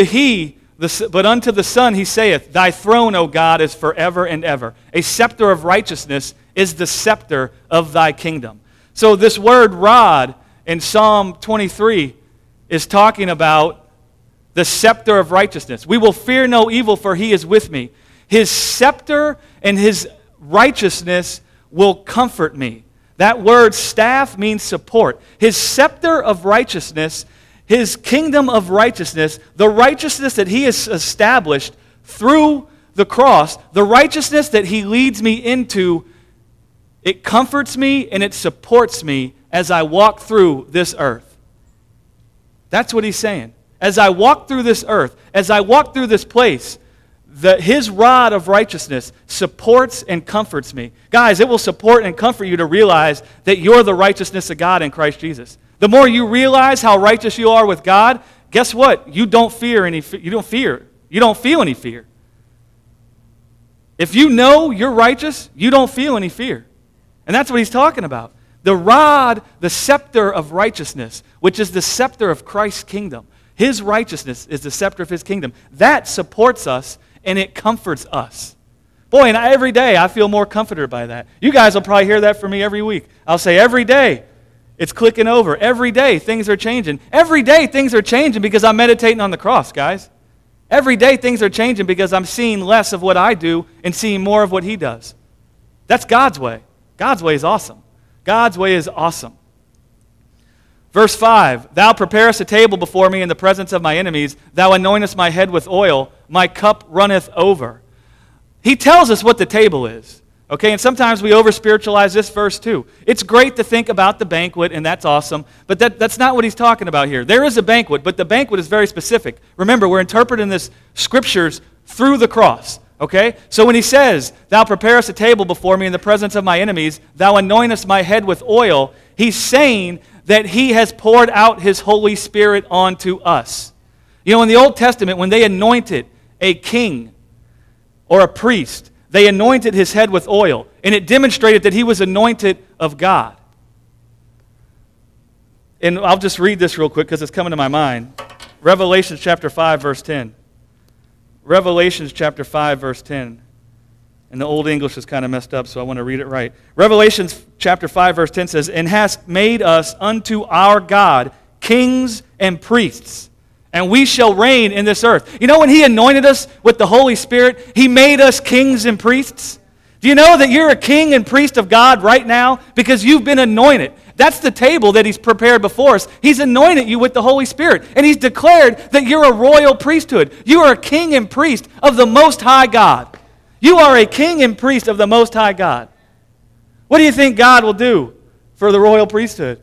the Son He saith, Thy throne, O God, is forever and ever. A scepter of righteousness is the scepter of Thy kingdom. So this word rod in Psalm 23 is talking about the scepter of righteousness. We will fear no evil, for He is with me. His scepter and His righteousness will comfort me. That word staff means support. His scepter of righteousness, His kingdom of righteousness, the righteousness that He has established through the cross, the righteousness that He leads me into, it comforts me and it supports me as I walk through this earth. That's what He's saying. As I walk through this earth, as I walk through this place, His rod of righteousness supports and comforts me. Guys, it will support and comfort you to realize that you're the righteousness of God in Christ Jesus. The more you realize how righteous you are with God, guess what? You don't feel any fear. If you know you're righteous, you don't feel any fear. And that's what He's talking about. The rod, the scepter of righteousness, which is the scepter of Christ's kingdom. His righteousness is the scepter of His kingdom. That supports us and it comforts us. Boy, and every day I feel more comforted by that. You guys will probably hear that from me every week. I'll say every day it's clicking over. Every day things are changing. Every day things are changing because I'm meditating on the cross, guys. Every day things are changing because I'm seeing less of what I do and seeing more of what He does. That's God's way. God's way is awesome. God's way is awesome. Verse 5, thou preparest a table before me in the presence of my enemies. Thou anointest my head with oil. My cup runneth over. He tells us what the table is. Okay, and sometimes we over-spiritualize this verse too. It's great to think about the banquet, and that's awesome, but that's not what he's talking about here. There is a banquet, but the banquet is very specific. Remember, we're interpreting this scriptures through the cross. Okay? So when he says, thou preparest a table before me in the presence of my enemies, thou anointest my head with oil, he's saying that he has poured out his Holy Spirit onto us. You know, in the Old Testament, when they anointed a king or a priest, they anointed his head with oil, and it demonstrated that he was anointed of God. And I'll just read this real quick because it's coming to my mind. Revelation chapter 5, verse 10. Revelation chapter 5, verse 10. And the Old English is kind of messed up, so I want to read it right. Revelation chapter 5, verse 10 says, and hast made us unto our God kings and priests, and we shall reign in this earth. You know, when he anointed us with the Holy Spirit, he made us kings and priests. Do you know that you're a king and priest of God right now because you've been anointed? That's the table that he's prepared before us. He's anointed you with the Holy Spirit, and he's declared that you're a royal priesthood. You are a king and priest of the Most High God. You are a king and priest of the Most High God. What do you think God will do for the royal priesthood?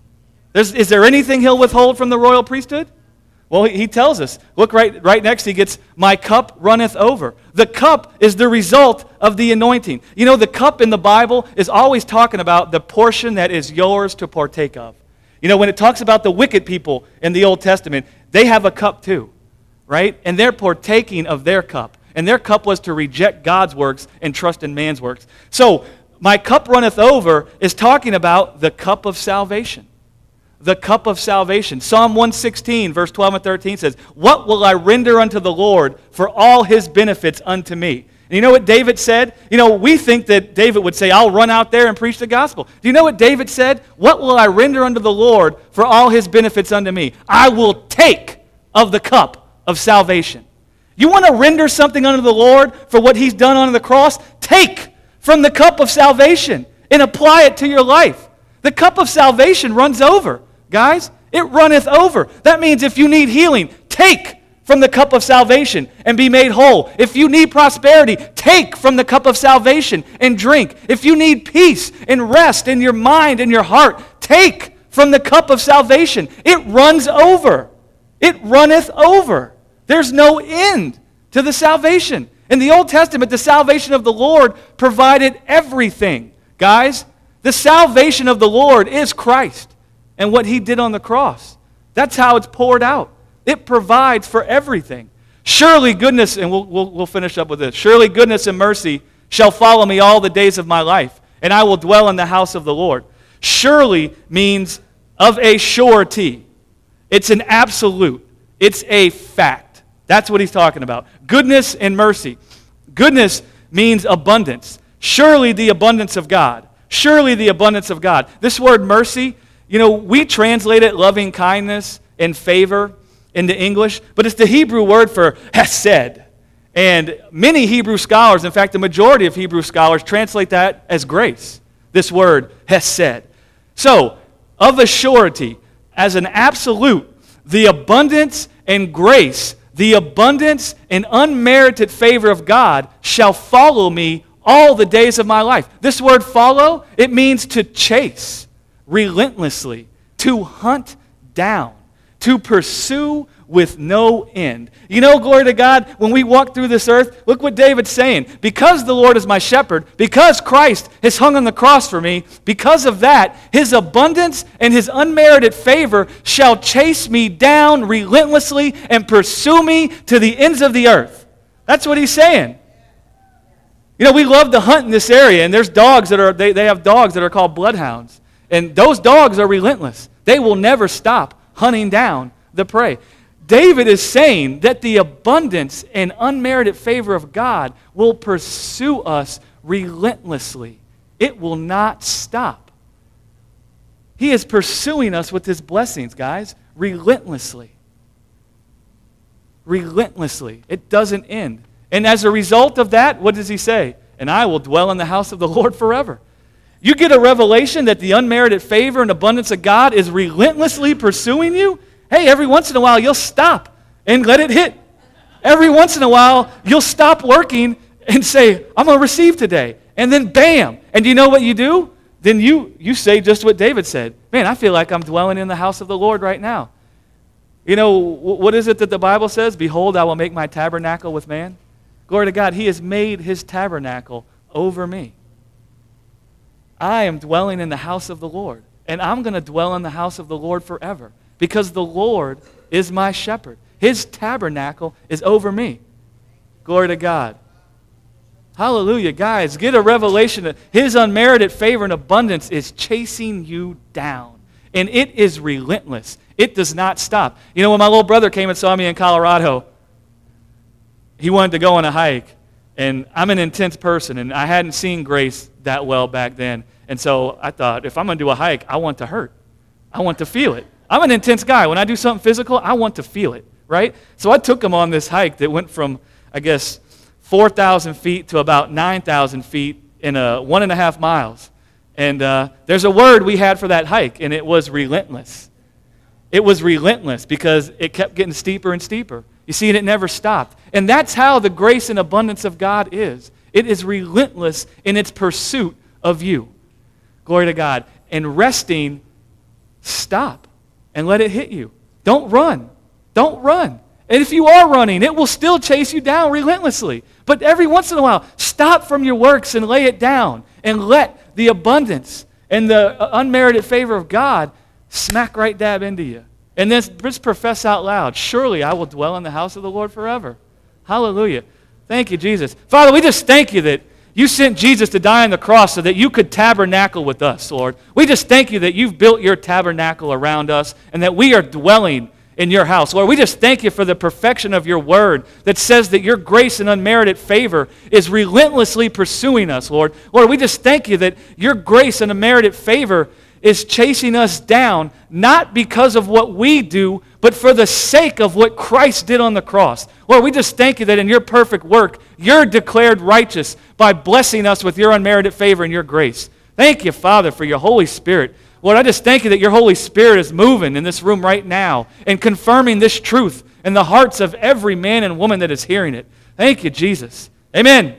Is there anything he'll withhold from the royal priesthood? Well, he tells us. Look right next, he gets, my cup runneth over. The cup is the result of the anointing. You know, the cup in the Bible is always talking about the portion that is yours to partake of. You know, when it talks about the wicked people in the Old Testament, they have a cup too, right? And they're partaking of their cup. And their cup was to reject God's works and trust in man's works. So, my cup runneth over is talking about the cup of salvation. The cup of salvation. Psalm 116, verse 12 and 13 says, what will I render unto the Lord for all his benefits unto me? And you know what David said? You know, we think that David would say, I'll run out there and preach the gospel. Do you know what David said? What will I render unto the Lord for all his benefits unto me? I will take of the cup of salvation. You want to render something unto the Lord for what he's done on the cross? Take from the cup of salvation and apply it to your life. The cup of salvation runs over. Guys, it runneth over. That means if you need healing, take from the cup of salvation and be made whole. If you need prosperity, take from the cup of salvation and drink. If you need peace and rest in your mind and your heart, take from the cup of salvation. It runs over. It runneth over. There's no end to the salvation. In the Old Testament, the salvation of the Lord provided everything. Guys, the salvation of the Lord is Christ and what he did on the cross. That's how it's poured out. It provides for everything. Surely goodness, and we'll finish up with this. Surely goodness and mercy shall follow me all the days of my life, and I will dwell in the house of the Lord. Surely means of a surety. It's an absolute. It's a fact. That's what he's talking about. Goodness and mercy. Goodness means abundance. Surely the abundance of God. Surely the abundance of God. This word mercy, you know, we translate it loving kindness and favor into English, but it's the Hebrew word for hesed. And many Hebrew scholars, in fact, the majority of Hebrew scholars translate that as grace. This word, hesed. So, of a surety, as an absolute, the abundance and grace, the abundance and unmerited favor of God shall follow me all the days of my life. This word follow, it means to chase relentlessly, to hunt down, to pursue with no end. You know, glory to God, when we walk through this earth, look what David's saying. Because the Lord is my shepherd, because Christ has hung on the cross for me, because of that, his abundance and his unmerited favor shall chase me down relentlessly and pursue me to the ends of the earth. That's what he's saying. You know, we love to hunt in this area, and there's dogs that are, they have dogs that are called bloodhounds. And those dogs are relentless. They will never stop hunting down the prey. David is saying that the abundance and unmerited favor of God will pursue us relentlessly. It will not stop. He is pursuing us with his blessings, guys, relentlessly. Relentlessly. It doesn't end. And as a result of that, what does he say? And I will dwell in the house of the Lord forever. You get a revelation that the unmerited favor and abundance of God is relentlessly pursuing you. Hey, every once in a while you'll stop and let it hit. Every once in a while you'll stop working and say, I'm going to receive today. And then bam. And you know what you do? Then you say just what David said. Man, I feel like I'm dwelling in the house of the Lord right now. You know, what is it that the Bible says? Behold, I will make my tabernacle with man. Glory to God, he has made his tabernacle over me. I am dwelling in the house of the Lord. And I'm going to dwell in the house of the Lord forever. Because the Lord is my shepherd. His tabernacle is over me. Glory to God. Hallelujah. Guys, get a revelation that his unmerited favor and abundance is chasing you down. And it is relentless. It does not stop. You know, when my little brother came and saw me in Colorado, he wanted to go on a hike. And I'm an intense person, and I hadn't seen grace that well back then. And so I thought, if I'm going to do a hike, I want to hurt. I want to feel it. I'm an intense guy. When I do something physical, I want to feel it, right? So I took him on this hike that went from, I guess, 4,000 feet to about 9,000 feet in 1.5 miles. And there's a word we had for that hike, and it was relentless. It was relentless because it kept getting steeper and steeper. You see, and it never stopped. And that's how the grace and abundance of God is. It is relentless in its pursuit of you. Glory to God. And resting, stop and let it hit you. Don't run. Don't run. And if you are running, it will still chase you down relentlessly. But every once in a while, stop from your works and lay it down. And let the abundance and the unmerited favor of God smack right dab into you. And then just profess out loud, surely I will dwell in the house of the Lord forever. Hallelujah. Thank you, Jesus. Father, we just thank you that you sent Jesus to die on the cross so that you could tabernacle with us, Lord. We just thank you that you've built your tabernacle around us and that we are dwelling in your house. Lord, we just thank you for the perfection of your word that says that your grace and unmerited favor is relentlessly pursuing us, Lord. Lord, we just thank you that your grace and unmerited favor is chasing us down, not because of what we do, but for the sake of what Christ did on the cross. Lord, we just thank you that in your perfect work, you're declared righteous by blessing us with your unmerited favor and your grace. Thank you, Father, for your Holy Spirit. Lord, I just thank you that your Holy Spirit is moving in this room right now and confirming this truth in the hearts of every man and woman that is hearing it. Thank you, Jesus. Amen.